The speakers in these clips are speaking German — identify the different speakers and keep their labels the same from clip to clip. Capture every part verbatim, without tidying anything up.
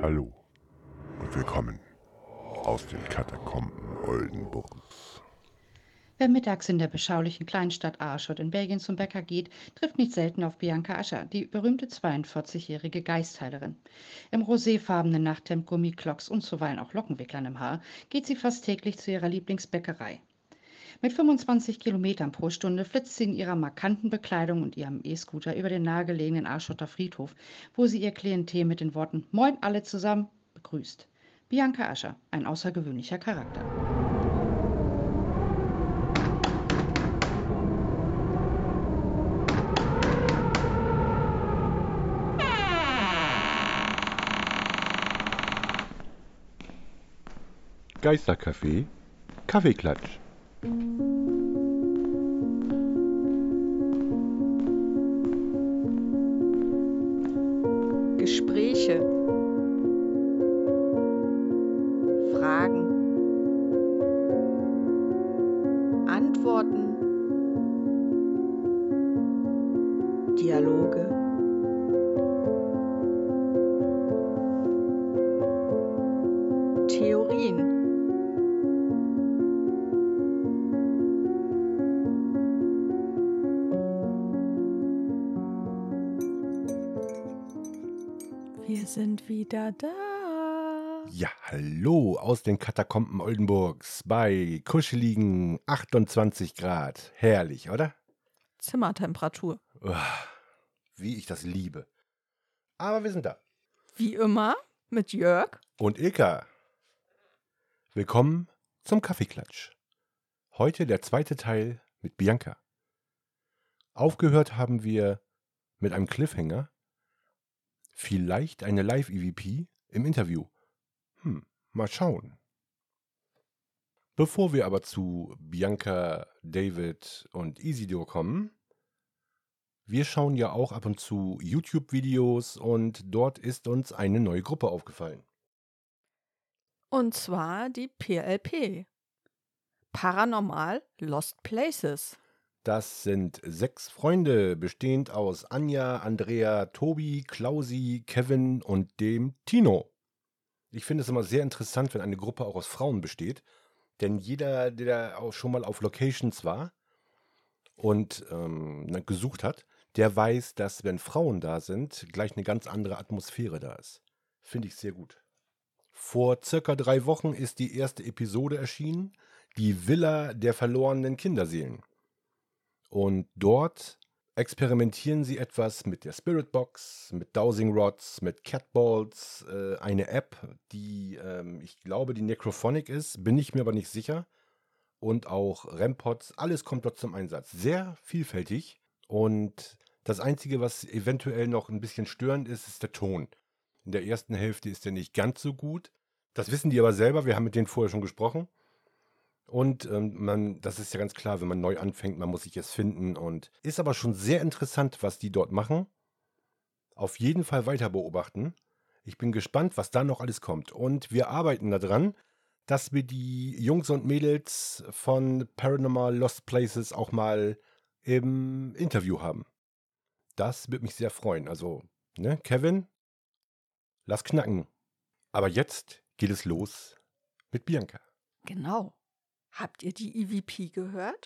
Speaker 1: Hallo und willkommen aus den Katakomben Oldenburgs.
Speaker 2: Wer mittags in der beschaulichen Kleinstadt Aarschot in Belgien zum Bäcker geht, trifft nicht selten auf Bianca Ascher, die berühmte zweiundvierzigjährige Geistheilerin. Im roséfarbenen Nachthemd, Gummiclocks und zuweilen auch Lockenwicklern im Haar geht sie fast täglich zu ihrer Lieblingsbäckerei. Mit fünfundzwanzig Kilometern pro Stunde flitzt sie in ihrer markanten Bekleidung und ihrem E-Scooter über den nahegelegenen Arschotter Friedhof, wo sie ihr Klientel mit den Worten „Moin alle zusammen" begrüßt. Bianca Ascher, ein außergewöhnlicher Charakter.
Speaker 1: Geisterkaffee, Kaffeeklatsch.
Speaker 3: Gespräche, Fragen, Antworten, Dialoge, Theorien, wir sind wieder da.
Speaker 1: Ja, hallo aus den Katakomben Oldenburgs bei kuscheligen achtundzwanzig Grad. Herrlich, oder?
Speaker 3: Zimmertemperatur.
Speaker 1: Uah, wie ich das liebe. Aber wir sind da.
Speaker 3: Wie immer mit Jörg.
Speaker 1: Und Ilka. Willkommen zum Kaffeeklatsch. Heute der zweite Teil mit Bianca. Aufgehört haben wir mit einem Cliffhanger. Vielleicht eine Live-E V P im Interview. Hm, mal schauen. Bevor wir aber zu Bianca, David und Isidor kommen, wir schauen ja auch ab und zu YouTube-Videos und dort ist uns eine neue Gruppe aufgefallen.
Speaker 3: Und zwar die P L P. Paranormal Lost Places.
Speaker 1: Das sind sechs Freunde, bestehend aus Anja, Andrea, Tobi, Klausi, Kevin und dem Tino. Ich finde es immer sehr interessant, wenn eine Gruppe auch aus Frauen besteht, denn jeder, der auch schon mal auf Locations war und ähm, gesucht hat, der weiß, dass wenn Frauen da sind, gleich eine ganz andere Atmosphäre da ist. Finde ich sehr gut. Vor circa drei Wochen ist die erste Episode erschienen, die Villa der verlorenen Kinderseelen. Und dort experimentieren sie etwas mit der Spiritbox, mit Dowsing Rods, mit Catballs, äh, eine App, die, ähm, ich glaube, die Necrophonic ist, bin ich mir aber nicht sicher. Und auch REM-Pods, alles kommt dort zum Einsatz. Sehr vielfältig. Und das Einzige, was eventuell noch ein bisschen störend ist, ist der Ton. In der ersten Hälfte ist der nicht ganz so gut. Das wissen die aber selber, wir haben mit denen vorher schon gesprochen. Und ähm, man, das ist ja ganz klar, wenn man neu anfängt, man muss sich es finden. Und ist aber schon sehr interessant, was die dort machen. Auf jeden Fall weiter beobachten. Ich bin gespannt, was da noch alles kommt. Und wir arbeiten daran, dass wir die Jungs und Mädels von Paranormal Lost Places auch mal im Interview haben. Das würde mich sehr freuen. Also, ne, Kevin, lass knacken. Aber jetzt geht es los mit Bianca.
Speaker 3: Genau. Habt ihr die E V P gehört?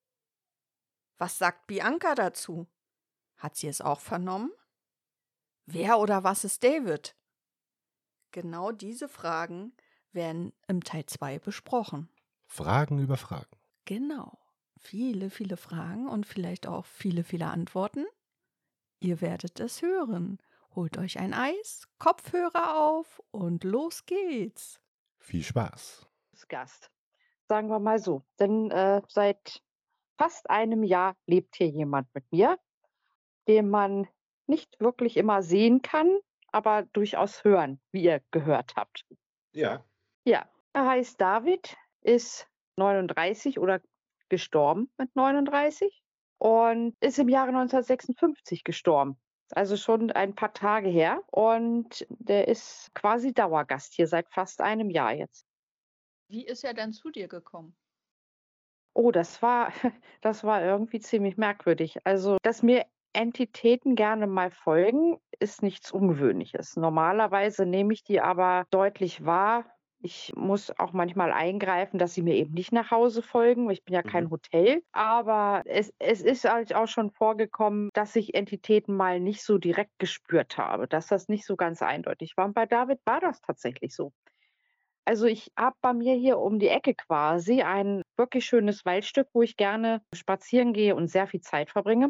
Speaker 3: Was sagt Bianca dazu? Hat sie es auch vernommen? Wer oder was ist David? Genau diese Fragen werden im Teil zwei besprochen.
Speaker 1: Fragen über Fragen.
Speaker 3: Genau. Viele, viele Fragen und vielleicht auch viele, viele Antworten. Ihr werdet es hören. Holt euch ein Eis, Kopfhörer auf und los geht's.
Speaker 1: Viel Spaß.
Speaker 2: Gast, sagen wir mal so. Denn äh, seit fast einem Jahr lebt hier jemand mit mir, den man nicht wirklich immer sehen kann, aber durchaus hören, wie ihr gehört habt.
Speaker 1: Ja.
Speaker 2: Ja, er heißt David, ist neununddreißig oder gestorben mit neununddreißig und ist im Jahre neunzehnhundertsechsundfünfzig gestorben. Also schon ein paar Tage her und der ist quasi Dauergast hier seit fast einem Jahr jetzt.
Speaker 4: Wie ist er denn zu dir gekommen?
Speaker 2: Oh, das war das war irgendwie ziemlich merkwürdig. Also, dass mir
Speaker 5: Entitäten gerne mal folgen, ist nichts Ungewöhnliches. Normalerweise nehme ich die aber deutlich wahr. Ich muss auch manchmal eingreifen, dass sie mir eben nicht nach Hause folgen, weil ich bin ja kein
Speaker 1: Mhm.
Speaker 5: Hotel. Aber es, es ist halt auch schon vorgekommen, dass ich Entitäten mal nicht so direkt gespürt habe, dass das nicht so ganz eindeutig war. Und bei David war das tatsächlich so. Also ich habe bei mir hier um die Ecke quasi ein wirklich schönes Waldstück, wo ich gerne spazieren gehe und sehr viel Zeit verbringe.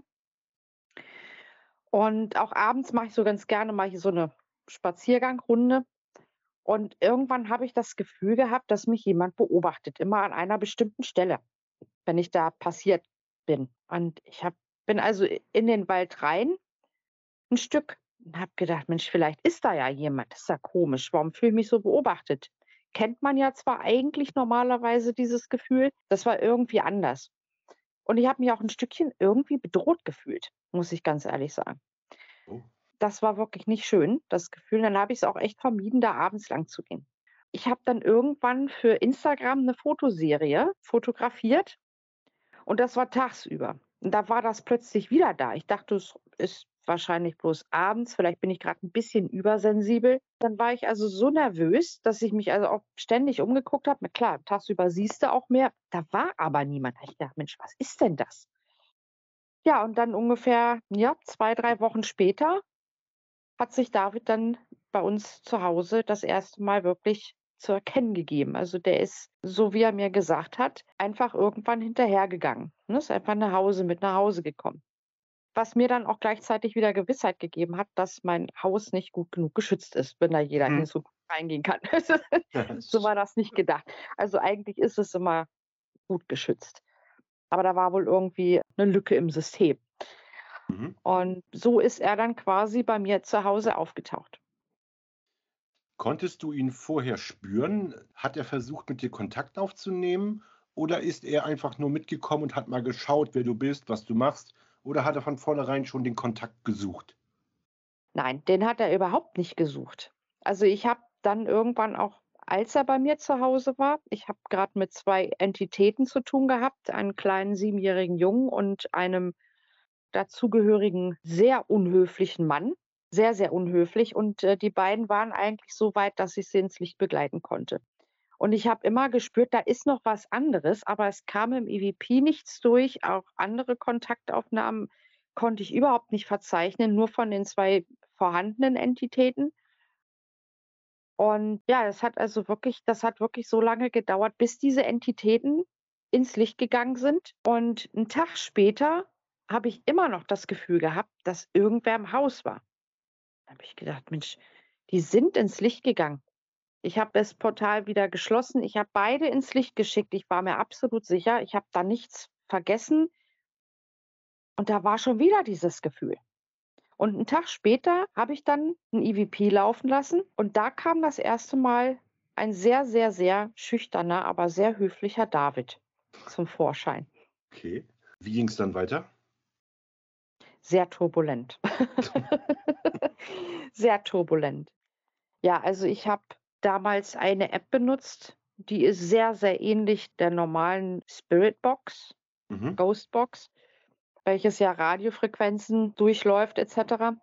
Speaker 5: Und auch abends mache ich so ganz gerne mal hier so eine Spaziergangrunde. Und irgendwann habe ich das Gefühl gehabt, dass mich jemand beobachtet, immer an einer bestimmten Stelle, wenn ich da passiert bin. Und ich habe bin also i in den Wald rein ein Stück und habe gedacht: „Mensch, vielleicht ist da ja jemand. Das ist ja komisch. Warum fühle ich mich so beobachtet?“ Kennt man ja zwar eigentlich normalerweise dieses Gefühl, das war irgendwie anders. Und ich habe mich auch ein Stückchen irgendwie bedroht gefühlt, muss ich ganz ehrlich sagen.
Speaker 1: Oh.
Speaker 5: Das war wirklich nicht schön, das Gefühl. Dann habe ich es auch echt vermieden, da abends lang zu gehen. Ich habe dann irgendwann für Instagram eine Fotoserie fotografiert und das war tagsüber. Und da war das plötzlich wieder da. Ich dachte, es ist wahrscheinlich bloß abends, vielleicht bin ich gerade ein bisschen übersensibel. Dann war ich also so nervös, dass ich mich also auch ständig umgeguckt habe. Na klar, tagsüber siehst du auch mehr. Da war aber niemand. Da habe ich gedacht: „Mensch, was ist denn das?“ Ja, und dann ungefähr, ja, zwei, drei Wochen später hat sich David dann bei uns zu Hause das erste Mal wirklich zu erkennen gegeben. Also, der ist, so wie er mir gesagt hat, einfach irgendwann hinterhergegangen, ne? Ist einfach nach Hause mit nach Hause gekommen. Was mir dann auch gleichzeitig wieder Gewissheit gegeben hat, dass mein Haus nicht gut genug geschützt ist, wenn da jeder hin
Speaker 1: Mhm.
Speaker 5: so gut reingehen kann. So war das nicht gedacht. Also, eigentlich ist es immer gut geschützt. Aber da war wohl irgendwie 'ne Lücke im System.
Speaker 1: Mhm.
Speaker 5: Und so ist er dann quasi bei mir zu Hause aufgetaucht.
Speaker 1: Konntest du ihn vorher spüren? Hat er versucht, mit dir Kontakt aufzunehmen? Oder ist er einfach nur mitgekommen und hat mal geschaut, wer du bist, was du machst? Oder hat er von vornherein schon den Kontakt gesucht?
Speaker 5: Nein, den hat er überhaupt nicht gesucht. Also, ich habe dann irgendwann auch, als er bei mir zu Hause war, ich habe grad mit zwei Entitäten zu tun gehabt, einen kleinen siebenjährigen Jungen und einem dazugehörigen sehr unhöflichen Mann. Sehr, sehr unhöflich und, äh, die beiden waren eigentlich so weit, dass ich sie ins Licht begleiten konnte. Und ich habe immer gespürt, da ist noch was anderes, aber es kam im E V P nichts durch. Auch andere Kontaktaufnahmen konnte ich überhaupt nicht verzeichnen, nur von den zwei vorhandenen Entitäten. Und ja, es hat also wirklich das hat wirklich so lange gedauert, bis diese Entitäten ins Licht gegangen sind. Und 'n Tag später habe ich immer noch das Gefühl gehabt, dass irgendwer im Haus war. Da habe ich gedacht: „Mensch, die sind ins Licht gegangen.“ Ich habe das Portal wieder geschlossen. Ich habe beide ins Licht geschickt. Ich war mir absolut sicher, ich habe da nichts vergessen und da war schon wieder dieses Gefühl. Und 'n Tag später habe ich dann 'n E V P laufen lassen und da kam das erste Mal ein sehr, sehr, sehr schüchterner, aber sehr höflicher David zum Vorschein.
Speaker 1: Okay. Wie ging es dann weiter?
Speaker 5: Sehr turbulent. Sehr turbulent. Ja, also ich habe damals eine App benutzt, die ist sehr, sehr ähnlich der normalen Spiritbox,
Speaker 1: Mhm.
Speaker 5: Ghostbox, welches ja Radiofrequenzen durchläuft et cetera.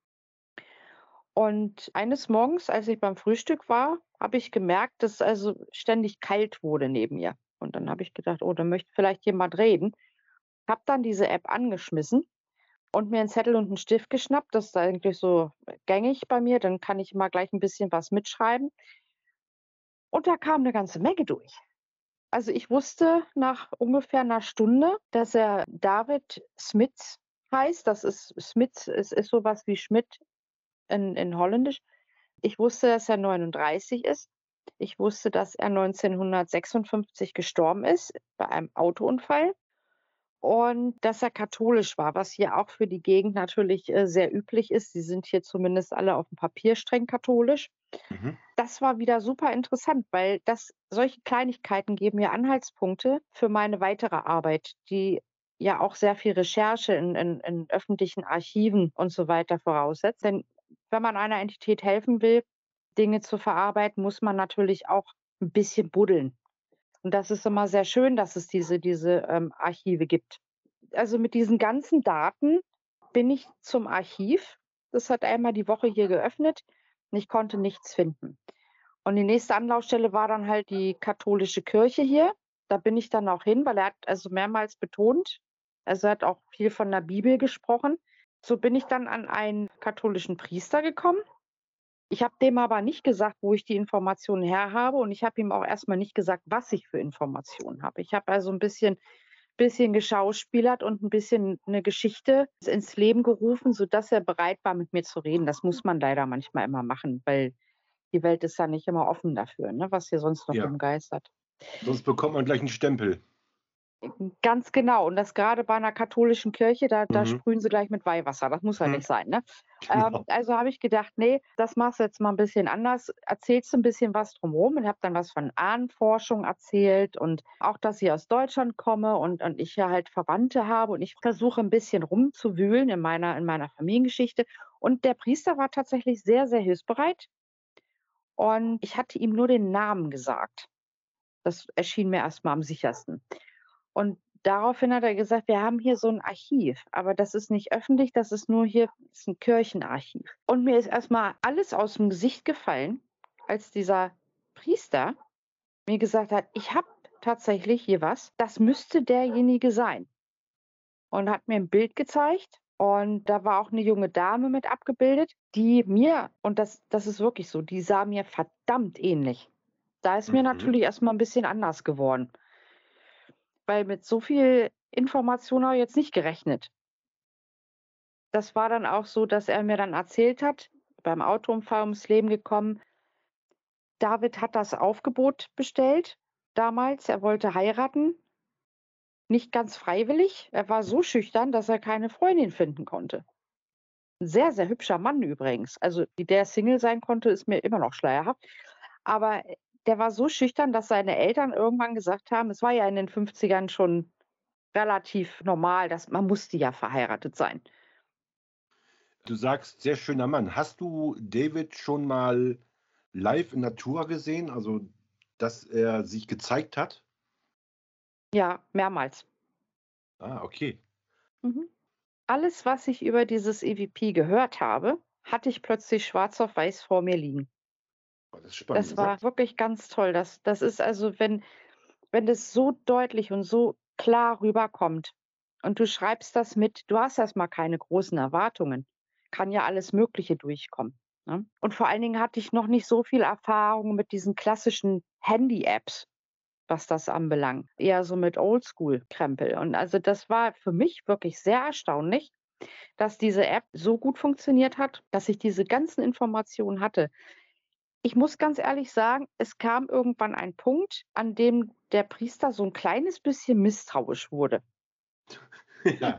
Speaker 5: Und eines Morgens, als ich beim Frühstück war, habe ich gemerkt, dass es also ständig kalt wurde neben mir. Und dann habe ich gedacht: „Oh, da möchte vielleicht jemand reden.“ Habe dann diese App angeschmissen und mir 'n Zettel und 'n Stift geschnappt. Das ist eigentlich so gängig bei mir, dann kann ich immer gleich 'n bisschen was mitschreiben. Und da kam 'ne ganze Menge durch. Also, ich wusste nach ungefähr 'ner Stunde, dass er David Smits heißt. Das ist Smits ist ist so was wie Schmidt in in Holländisch. Ich wusste, dass er neununddreißig ist. Ich wusste, dass er neunzehnhundertsechsundfünfzig gestorben ist bei einem Autounfall und dass er katholisch war, was hier auch für die Gegend natürlich, äh, sehr üblich ist. Sie sind hier zumindest alle aufm Papier streng katholisch.
Speaker 1: Mhm.
Speaker 5: Das war wieder super interessant, weil das solche Kleinigkeiten geben mir Anhaltspunkte für meine weitere Arbeit, die ja auch sehr viel Recherche in in in öffentlichen Archiven und so weiter voraussetzt. Denn wenn man einer Entität helfen will, Dinge zu verarbeiten, muss man natürlich auch 'n bisschen buddeln. Und das ist immer sehr schön, dass es diese diese, ähm, Archive gibt. Also, mit diesen ganzen Daten bin ich zum Archiv. Das hat einmal die Woche hier geöffnet und ich konnte nichts finden. Und die nächste Anlaufstelle war dann halt die katholische Kirche hier. Da bin ich dann auch hin, weil er hat also mehrmals betont, also er hat auch viel von der Bibel gesprochen. So bin ich dann an einen katholischen Priester gekommen. Ich habe dem aber nicht gesagt, wo ich die Informationen her habe, und ich habe ihm auch erstmal nicht gesagt, was ich für Informationen habe. Ich habe also ein bisschen bisschen geschauspielert und ein bisschen eine Geschichte ins Leben gerufen, sodass er bereit war, mit mir zu reden. Das muss man leider manchmal immer machen, weil die Welt ist ja nicht immer offen dafür, ne, was hier sonst noch
Speaker 1: Ja.
Speaker 5: rumgeistert.
Speaker 1: Sonst bekommt man gleich einen Stempel.
Speaker 5: Ganz genau. Und das gerade bei einer katholischen Kirche, da, da
Speaker 1: Mhm.
Speaker 5: sprühen sie gleich mit Weihwasser. Das muss ja
Speaker 1: Hm.
Speaker 5: nicht sein, ne?
Speaker 1: Genau.
Speaker 5: Ähm, also habe ich gedacht, nee, das machst du jetzt mal ein bisschen anders. Erzählst du ein bisschen was drumherum, und habe dann was von Ahnenforschung erzählt und auch, dass ich aus Deutschland komme und, und ich ja halt Verwandte habe, und ich versuche ein bisschen rumzuwühlen in meiner, in meiner Familiengeschichte. Und der Priester war tatsächlich sehr, sehr hilfsbereit, und ich hatte ihm nur den Namen gesagt. Das erschien mir erstmal am sichersten. Und daraufhin hat er gesagt, wir haben hier so ein Archiv, aber das ist nicht öffentlich, das ist nur hier, das ist ein Kirchenarchiv. Und mir ist erstmal alles aus dem Gesicht gefallen, als dieser Priester mir gesagt hat, ich habe tatsächlich hier was, das müsste derjenige sein. Und hat mir ein Bild gezeigt, und da war auch eine junge Dame mit abgebildet, die mir, und das, das ist wirklich so, die sah mir verdammt ähnlich. Da ist mir
Speaker 1: Mhm.
Speaker 5: natürlich erstmal ein bisschen anders geworden, weil mit so viel Information habe ich jetzt nicht gerechnet. Das war dann auch so, dass er mir dann erzählt hat, beim Autounfall ums Leben gekommen, David hat das Aufgebot bestellt damals. Er wollte heiraten, nicht ganz freiwillig. Er war so schüchtern, dass er keine Freundin finden konnte. Ein sehr, sehr hübscher Mann übrigens. Also, wie der Single sein konnte, ist mir immer noch schleierhaft. Aber der war so schüchtern, dass seine Eltern irgendwann gesagt haben, es war ja in den fünfzigern schon relativ normal, dass man musste ja verheiratet sein.
Speaker 1: Du sagst, sehr schöner Mann. Hast du David schon mal live in Natur gesehen? Also, dass er sich gezeigt hat?
Speaker 5: Ja, mehrmals.
Speaker 1: Ah, okay.
Speaker 5: Mhm. Alles, was ich über dieses E V P gehört habe, hatte ich plötzlich schwarz auf weiß vor mir liegen.
Speaker 1: Oh, das ist spannend.
Speaker 5: Das war wirklich ganz toll. Das, das ist also, wenn, wenn das so deutlich und so klar rüberkommt und du schreibst das mit, du hast erstmal keine großen Erwartungen, kann ja alles Mögliche durchkommen. Ne? Und vor allen Dingen hatte ich noch nicht so viel Erfahrung mit diesen klassischen Handy-Apps, was das anbelangt. Eher so mit Oldschool-Krempel. Und also das war für mich wirklich sehr erstaunlich, dass diese App so gut funktioniert hat, dass ich diese ganzen Informationen hatte. Ich muss ganz ehrlich sagen, es kam irgendwann ein Punkt, an dem der Priester so ein kleines bisschen misstrauisch wurde,
Speaker 1: Ja.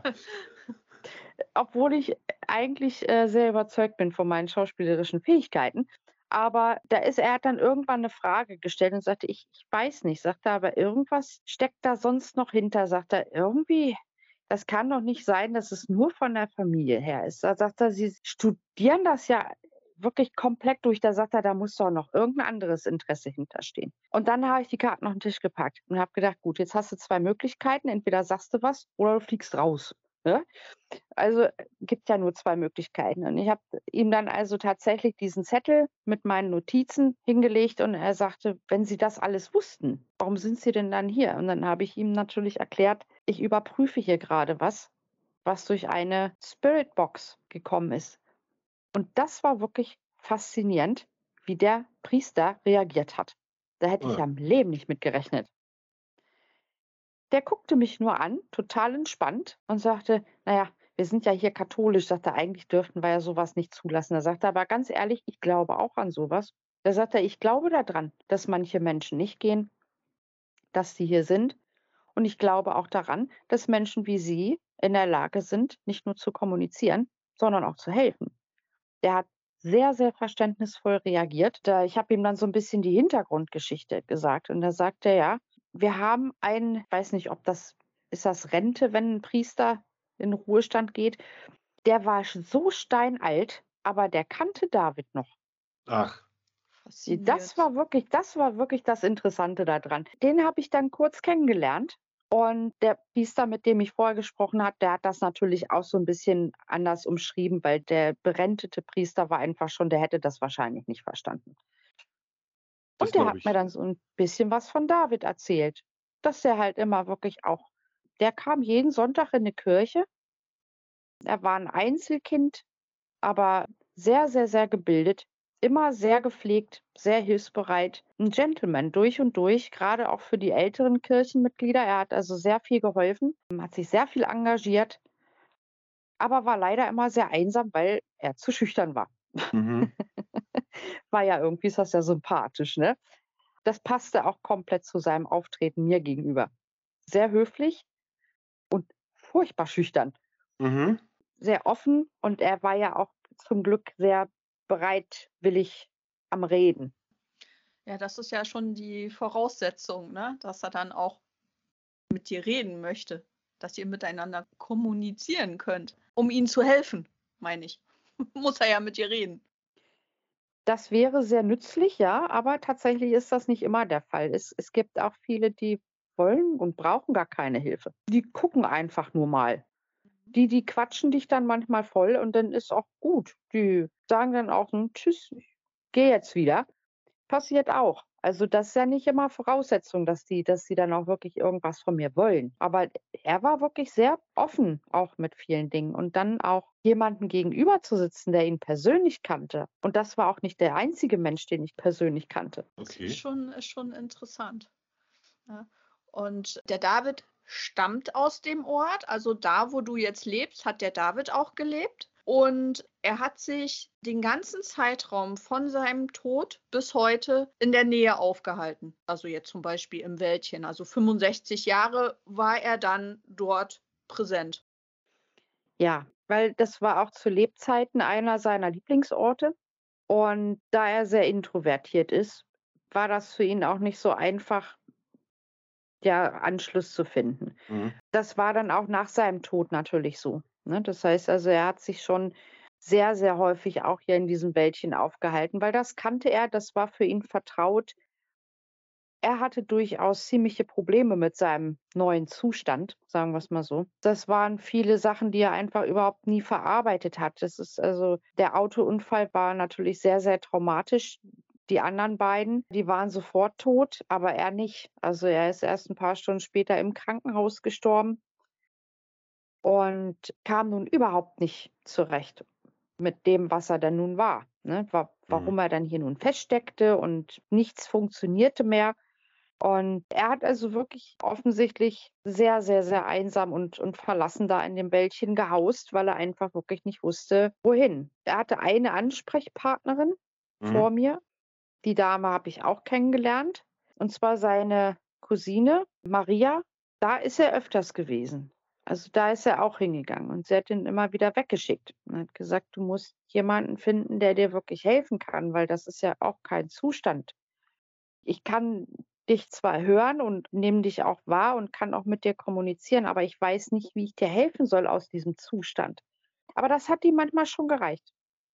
Speaker 5: obwohl ich eigentlich, äh, sehr überzeugt bin von meinen schauspielerischen Fähigkeiten. Aber da ist er hat dann irgendwann eine Frage gestellt und sagte: „Ich ich weiß nicht“, sagt er, „aber irgendwas steckt da sonst noch hinter“, sagt er, „irgendwie, das kann doch nicht sein, dass es nur von der Familie her ist.“ Da sagt er: „Sie studieren das ja wirklich komplett durch.“ Da sagt er: „Da muss doch noch irgendein anderes Interesse hinterstehen.“ Und dann habe ich die Karten auf den Tisch gepackt und habe gedacht: „Gut, jetzt hast du zwei Möglichkeiten. Entweder sagst du was oder du fliegst raus“, ne? Also, äh, gibt ja nur zwei Möglichkeiten. Und ich habe ihm dann also tatsächlich diesen Zettel mit meinen Notizen hingelegt, und er sagte: „Wenn Sie das alles wussten, warum sind Sie denn dann hier?“ Und dann habe ich ihm natürlich erklärt, ich überprüfe hier gerade was, was durch eine Spiritbox gekommen ist. Und das war wirklich faszinierend, wie der Priester reagiert hat. Da hätte ich
Speaker 1: Ah.
Speaker 5: am Leben nicht mit gerechnet. Der guckte mich nur an, total entspannt, und sagte: „Na ja, wir sind ja hier katholisch“, sagte er, „eigentlich dürften wir ja sowas nicht zulassen.“ Er sagte: „Aber ganz ehrlich, ich glaube auch an sowas.“ Da sagt er: „Ich glaube daran, dass manche Menschen nicht gehen, dass sie hier sind. Und ich glaube auch daran, dass Menschen wie Sie in der Lage sind, nicht nur zu kommunizieren, sondern auch zu helfen.“ Der hat sehr, sehr verständnisvoll reagiert. Da ich habe ihm dann so ein bisschen die Hintergrundgeschichte gesagt, und da sagte er: „Ja, wir haben einen“, ich weiß nicht, ob das ist das Rente, wenn ein Priester in Ruhestand geht, der war sch so steinalt, aber der kannte David noch.
Speaker 1: Ach,
Speaker 5: Das war wirklich das war wirklich das Interessante da dran. Den habe ich dann kurz kennengelernt, Und der Priester, mit dem ich vorher gesprochen habe, der hat das natürlich auch so ein bisschen anders umschrieben, weil der berentete Priester war einfach schon der hätte das wahrscheinlich nicht verstanden.
Speaker 1: Das
Speaker 5: Und der
Speaker 1: glaube
Speaker 5: hat mir
Speaker 1: ich.
Speaker 5: dann so ein bisschen was von David erzählt, dass der halt immer wirklich auch der kam jeden Sonntag in die Kirche. Er war ein Einzelkind, aber sehr, sehr, sehr gebildet, immer sehr gepflegt, sehr hilfsbereit, ein Gentleman durch und durch, gerade auch für die älteren Kirchenmitglieder. Er hat also sehr viel geholfen, hat sich sehr viel engagiert, aber war leider immer sehr einsam, weil er zu schüchtern war.
Speaker 1: Mhm.
Speaker 5: War ja irgendwie ist das ja sympathisch, ne? Das passte auch komplett zu seinem Auftreten mir gegenüber. Sehr höflich und furchtbar schüchtern.
Speaker 1: Mhm.
Speaker 5: Sehr offen und er war ja auch zum Glück sehr bereitwillig am Reden.
Speaker 4: Ja, das ist ja schon die Voraussetzung, ne? Dass er dann auch mit dir reden möchte, dass ihr miteinander kommunizieren könnt, um ihm zu helfen, meine ich. Muss er ja mit dir reden.
Speaker 5: Das wäre sehr nützlich, ja, aber tatsächlich ist das nicht immer der Fall. Es es gibt auch viele, die wollen und brauchen gar keine Hilfe. Die gucken einfach nur mal. Die die quatschen dich dann manchmal voll und dann ist auch gut. Die sagen dann auch: „Hm, tschüss, ich gehe jetzt wieder.“ Passiert auch. Also, das ist ja nicht immer Voraussetzung, dass die dass sie dann auch wirklich irgendwas von mir wollen. Aber er war wirklich sehr offen auch mit vielen Dingen und dann auch jemanden gegenüber zu sitzen, der ihn persönlich kannte. Und das war auch nicht der einzige Mensch, den ich persönlich kannte.
Speaker 4: Das ist
Speaker 1: Okay.
Speaker 4: schon, ist schon interessant. Ja. Und der David stammt aus dem Ort, also da, wo du jetzt lebst, hat der David auch gelebt. Und er hat sich den ganzen Zeitraum von seinem Tod bis heute in der Nähe aufgehalten. Also jetzt zum Beispiel im Wäldchen. Also fünfundsechzig Jahre war er dann dort präsent.
Speaker 5: Ja, weil das war auch zu Lebzeiten einer seiner Lieblingsorte. Und da er sehr introvertiert ist, war das für ihn auch nicht so einfach, ja, Anschluss zu finden.
Speaker 1: Mhm.
Speaker 5: Das war dann auch nach seinem Tod natürlich so, ne? Das heißt also, er hat sich schon sehr, sehr häufig auch hier in diesem Wäldchen aufgehalten, weil das kannte er, das war für ihn vertraut. Er hatte durchaus ziemliche Probleme mit seinem neuen Zustand, sagen wir es mal so. Das waren viele Sachen, die er einfach überhaupt nie verarbeitet hat. Das ist also der Autounfall war natürlich sehr, sehr traumatisch. Die anderen beiden, die waren sofort tot, aber er nicht. Also, er ist erst ein paar Stunden später im Krankenhaus gestorben und kam nun überhaupt nicht zurecht mit dem, was er denn nun war, ne? Wa
Speaker 1: Mhm.
Speaker 5: warum er dann hier nun feststeckte und nichts funktionierte mehr. Und er hat also wirklich offensichtlich sehr, sehr, sehr einsam und und verlassen da in dem Wäldchen gehaust, weil er einfach wirklich nicht wusste, wohin. Er hatte eine Ansprechpartnerin
Speaker 1: Mhm.
Speaker 5: vor mir. Die Dame habe ich auch kennengelernt, und zwar seine Cousine Maria. Da ist er öfters gewesen. Also, da ist er auch hingegangen und sie hat ihn immer wieder weggeschickt und hat gesagt: „Du musst jemanden finden, der dir wirklich helfen kann, weil das ist ja auch kein Zustand. Ich kann dich zwar hören und nehme dich auch wahr und kann auch mit dir kommunizieren, aber ich weiß nicht, wie ich dir helfen soll aus diesem Zustand.“ Aber das hat ihm manchmal schon gereicht.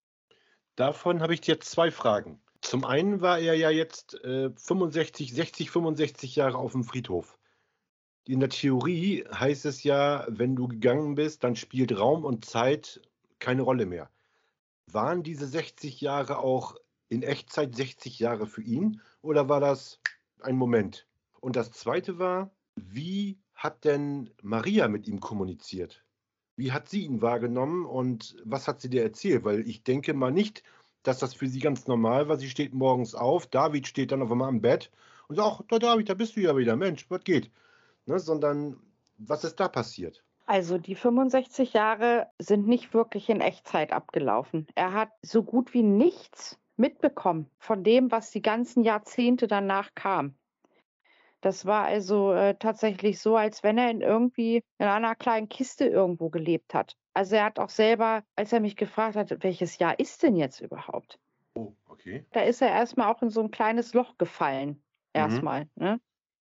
Speaker 1: Davon habe ich jetzt zwei Fragen. Zum einen war er ja jetzt, äh, fünfundsechzig, sechzig, fünfundsechzig Jahre auf dem Friedhof. In der Theorie heißt es ja, wenn du gegangen bist, dann spielt Raum und Zeit keine Rolle mehr. Waren diese sechzig Jahre auch in Echtzeit sechzig Jahre für ihn oder war das ein Moment? Und das Zweite war, wie hat denn Maria mit ihm kommuniziert? Wie hat sie ihn wahrgenommen und was hat sie dir erzählt? Weil ich denke mal nicht, dass das für sie ganz normal war. Sie steht morgens auf, David steht dann auf einmal am Bett und sagt: „Ach, da David, da bist du ja wieder. Mensch, was geht?“ Ne, sondern was ist da passiert?
Speaker 5: Also, die fünfundsechzig Jahre sind nicht wirklich in Echtzeit abgelaufen. Er hat so gut wie nichts mitbekommen von dem, was die ganzen Jahrzehnte danach kam. Das war also, äh, tatsächlich so, als wenn er in irgendwie in einer kleinen Kiste irgendwo gelebt hat. Also, er hat auch selber, als er mich gefragt hat: „Welches Jahr ist denn jetzt überhaupt?“
Speaker 1: Oh, okay.
Speaker 5: Da ist er erst mal auch in so 'n kleines Loch gefallen erst
Speaker 1: Mhm.
Speaker 5: mal, ne?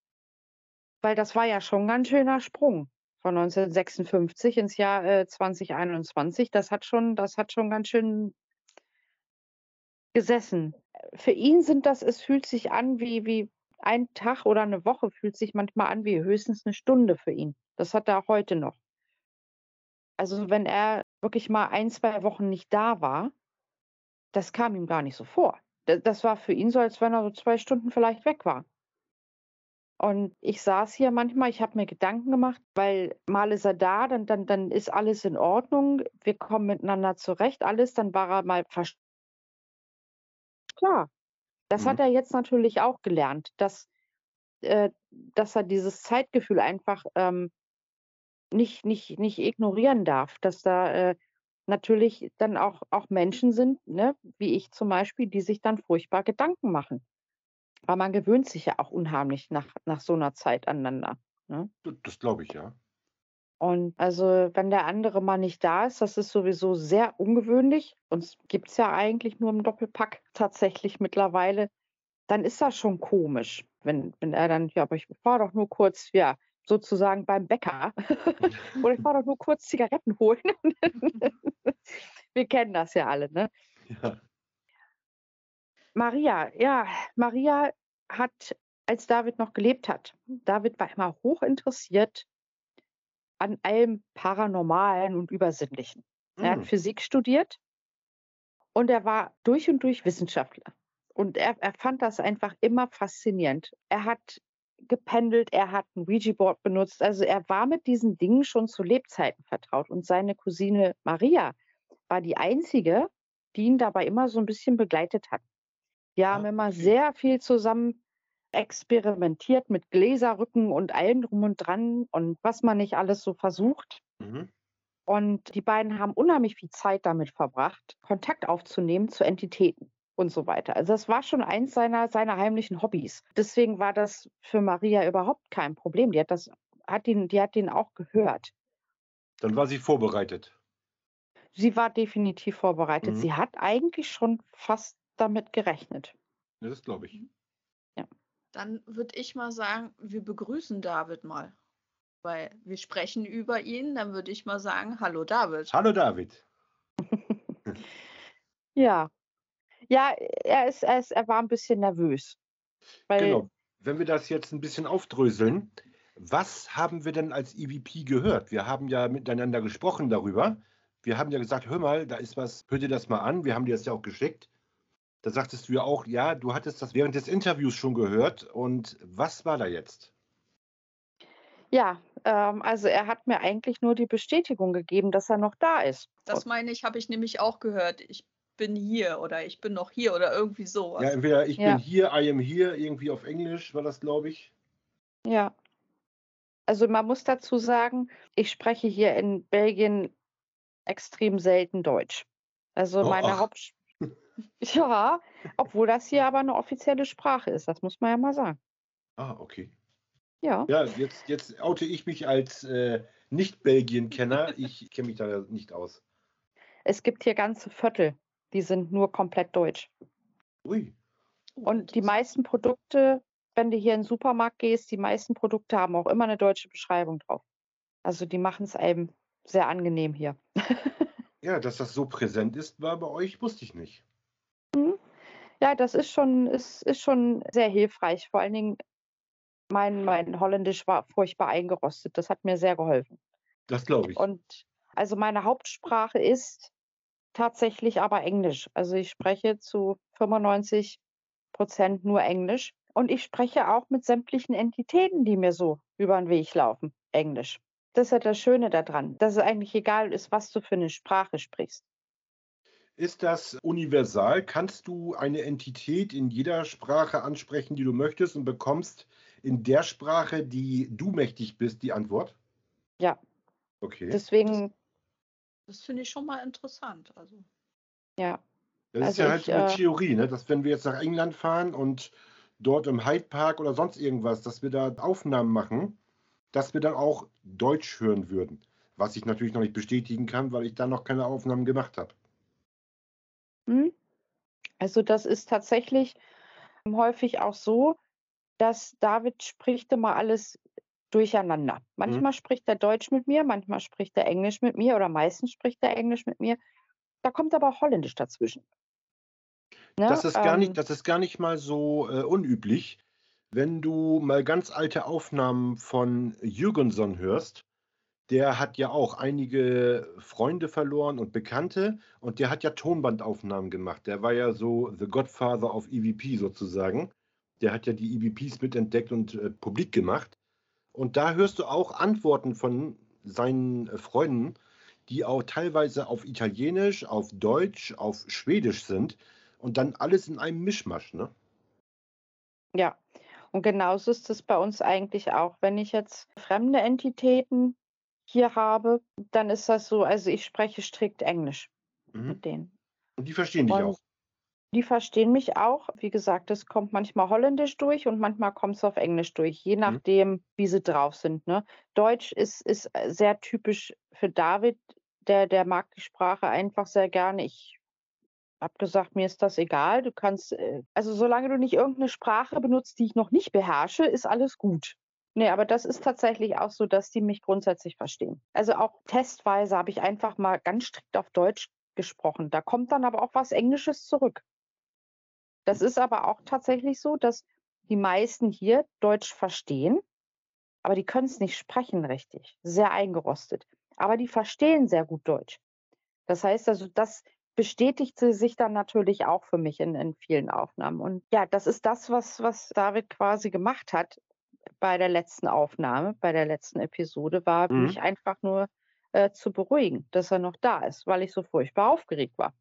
Speaker 5: Weil das war ja schon 'n ganz schöner Sprung von neunzehnhundertsechsundfünfzig ins Jahr, äh, zwanzig einundzwanzig. Das hat schon das hat schon ganz schön gesessen. Für ihn sind das es fühlt sich an wie wie ein Tag oder eine Woche fühlt sich manchmal an wie höchstens eine Stunde für ihn. Das hat er auch heute noch. Also, wenn er wirklich mal ein, zwei Wochen nicht da war, das kam ihm gar nicht so vor. Da das war für ihn so, als wenn er so zwei Stunden vielleicht weg war. Und ich saß hier manchmal, ich habe mir Gedanken gemacht, weil mal ist er da, dann dann dann ist alles in Ordnung, wir kommen miteinander zurecht, alles, dann war er mal versch klar. Das hat
Speaker 1: Mhm.
Speaker 5: er jetzt natürlich auch gelernt, dass äh, dass er dieses Zeitgefühl einfach, ähm, nicht nicht nicht ignorieren darf, dass da, äh, natürlich dann auch auch Menschen sind, ne, wie ich zum Beispiel, die sich dann furchtbar Gedanken machen. Weil man gewöhnt sich ja auch unheimlich nach nach so einer Zeit aneinander, ne?
Speaker 1: D das glaube ich, ja.
Speaker 5: Und also, wenn der andere mal nicht da ist, das ist sowieso sehr ungewöhnlich. Uns gibt's ja eigentlich nur im Doppelpack tatsächlich mittlerweile. Dann ist das schon komisch, wenn wenn er dann: „Ja, aber ich fahre doch nur kurz, ja, sozusagen beim Bäcker oder ich fahre doch nur kurz Zigaretten holen.“ Wir kennen das ja alle, ne?
Speaker 1: Ja.
Speaker 5: Maria, ja, Maria hat, als David noch gelebt hat, David war immer hochinteressiert an allem Paranormalen und Übersinnlichen. Er hat
Speaker 1: Mhm.
Speaker 5: Physik studiert und er war durch und durch Wissenschaftler. Und er er fand das einfach immer faszinierend. Er hat gependelt, er hat 'n Ouija-Board benutzt. Also, er war mit diesen Dingen schon zu Lebzeiten vertraut. Und seine Cousine Maria war die Einzige, die ihn dabei immer so 'n bisschen begleitet hat. Die haben
Speaker 1: Ah,
Speaker 5: immer
Speaker 1: okay.
Speaker 5: sehr viel zusammen experimentiert mit Gläserrücken und allem drum und dran und was man nicht alles so versucht.
Speaker 1: Mhm.
Speaker 5: Und die beiden haben unheimlich viel Zeit damit verbracht, Kontakt aufzunehmen zu Entitäten und so weiter. Also, das war schon eins seiner seiner heimlichen Hobbys. Deswegen war das für Maria überhaupt kein Problem. Die hat das hat ihn die hat ihn auch gehört.
Speaker 1: Dann war sie vorbereitet.
Speaker 5: Sie war definitiv vorbereitet.
Speaker 1: Mhm.
Speaker 5: Sie hat eigentlich schon fast damit gerechnet.
Speaker 1: Ja, das glaube ich.
Speaker 4: Mhm.
Speaker 5: Ja.
Speaker 4: Dann würde ich mal sagen, wir begrüßen David mal, weil wir sprechen über ihn. Dann würde ich mal sagen: „Hallo David.“
Speaker 1: Hallo David.
Speaker 5: Ja. Ja, er ist er ist er war 'n bisschen nervös, weil
Speaker 1: Genau. Wenn wir das jetzt ein bisschen aufdröseln, was haben wir denn als E V P gehört? Wir haben ja miteinander gesprochen darüber. Wir haben ja gesagt: „Hör mal, da ist was, hör dir das mal an.“ Wir haben dir das ja auch geschickt. Da sagtest du ja auch, ja, du hattest das während des Interviews schon gehört. Und was war da jetzt?
Speaker 5: ja, ähm, also, er hat mir eigentlich nur die Bestätigung gegeben, dass er noch da ist.
Speaker 4: Das meine ich, habe ich nämlich auch gehört. „Ich bin hier“ oder „Ich bin noch hier“ oder irgendwie
Speaker 1: Ja,
Speaker 4: sowas.
Speaker 1: entweder „Ich bin
Speaker 5: Ja,
Speaker 1: hier“, „I am here“, irgendwie auf Englisch war das, glaube ich.
Speaker 5: ja. Also, man muss dazu sagen, ich spreche hier in Belgien extrem selten Deutsch. Also,
Speaker 1: Oh,
Speaker 5: meine
Speaker 1: ach.
Speaker 5: Hauptsch ja, obwohl das hier aber 'ne offizielle Sprache ist, das muss man ja mal sagen.
Speaker 1: Ah, okay.
Speaker 5: Ja,
Speaker 1: Ja, jetzt jetzt oute ich mich als, äh, Nicht-Belgien-Kenner. Ich kenne mich da nicht aus.
Speaker 5: es gibt hier ganze Viertel, die sind nur komplett deutsch.
Speaker 1: Ui.
Speaker 4: Oh,
Speaker 5: Und die
Speaker 4: interessant.
Speaker 5: meisten Produkte, wenn du hier in 'n Supermarkt gehst, die meisten Produkte haben auch immer 'ne deutsche Beschreibung drauf. Also, die machen's einem sehr angenehm hier.
Speaker 1: Ja, dass das so präsent ist, war bei euch, wusste ich nicht.
Speaker 5: Mhm. Ja, das ist schon ist ist schon sehr hilfreich. Vor allen Dingen mein mein Holländisch war furchtbar eingerostet. Das hat mir sehr geholfen.
Speaker 1: Das glaube ich.
Speaker 5: Und also, meine Hauptsprache ist tatsächlich aber Englisch. Also, ich spreche zu fünfundneunzig nur Englisch und ich spreche auch mit sämtlichen Entitäten, die mir so über 'n Weg laufen, Englisch. Das ist ja das Schöne da dran, dass es eigentlich egal ist, was du für 'ne Sprache sprichst.
Speaker 1: Ist das universal? Kannst du eine Entität in jeder Sprache ansprechen, die du möchtest und bekommst in der Sprache, die du mächtig bist, die Antwort?
Speaker 5: Ja,
Speaker 1: Okay.
Speaker 4: Das
Speaker 5: deswegen
Speaker 4: das finde ich schon mal interessant, also.
Speaker 5: ja,
Speaker 1: Das ist
Speaker 5: also
Speaker 1: ja halt
Speaker 5: ich,
Speaker 1: so 'ne
Speaker 5: äh
Speaker 1: Theorie, ne, dass wenn wir jetzt nach England fahren und dort im Hyde Park oder sonst irgendwas, dass wir da Aufnahmen machen, dass wir dann auch Deutsch hören würden. Was ich natürlich noch nicht bestätigen kann, weil ich da noch keine Aufnahmen gemacht habe.
Speaker 5: mhm, also das ist tatsächlich häufig auch so, dass David spricht immer alles durcheinander.
Speaker 1: Mhm.
Speaker 5: Manchmal spricht er Deutsch mit mir, manchmal spricht er Englisch mit mir oder meistens spricht er Englisch mit mir. Da kommt aber auch Holländisch dazwischen, ne?
Speaker 1: Das ist gar nicht
Speaker 5: Ähm,
Speaker 1: das ist gar nicht mal so, äh, unüblich, Wenn du mal ganz alte Aufnahmen von Jürgenson hörst, der hat ja auch einige Freunde verloren und Bekannte und der hat ja Tonbandaufnahmen gemacht. Der war ja so the Godfather of E V P sozusagen. Der hat ja die E V Ps mitentdeckt und äh, publik gemacht. Und da hörst du auch Antworten von seinen äh, Freunden, die auch teilweise auf Italienisch, auf Deutsch, auf Schwedisch sind und dann alles in einem Mischmasch, ne?
Speaker 5: Ja, und genauso ist es bei uns eigentlich auch. Wenn ich jetzt fremde Entitäten hier habe, dann ist das so, also ich spreche strikt Englisch
Speaker 1: Mhm.
Speaker 5: mit denen.
Speaker 1: Und die verstehen dich
Speaker 5: Und
Speaker 1: auch.
Speaker 5: die verstehen mich auch. Wie gesagt, es kommt manchmal Holländisch durch und manchmal kommt es auf Englisch durch, je
Speaker 1: Mhm.
Speaker 5: nachdem, wie sie drauf sind. Ne? Deutsch ist, ist äh, sehr typisch für David. Der, der mag die Sprache einfach sehr gerne. Ich habe gesagt, mir ist das egal. Du kannst, äh, also solange du nicht irgendeine Sprache benutzt, die ich noch nicht beherrsche, ist alles gut. Nee, aber das ist tatsächlich auch so, dass die mich grundsätzlich verstehen. Also auch testweise habe ich einfach mal ganz strikt auf Deutsch gesprochen. Da kommt dann aber auch was Englisches zurück. Das ist aber auch tatsächlich so, dass die meisten hier Deutsch verstehen, aber die können es nicht sprechen richtig. Sehr eingerostet. Aber die verstehen sehr gut Deutsch. Das heißt also, das bestätigte sich dann natürlich auch für mich in, in vielen Aufnahmen. Und ja, das ist das, was, was David quasi gemacht hat bei der letzten Aufnahme, bei der letzten Episode, war
Speaker 1: Mhm.
Speaker 5: mich einfach nur äh, zu beruhigen, dass er noch da ist, weil ich so furchtbar aufgeregt war.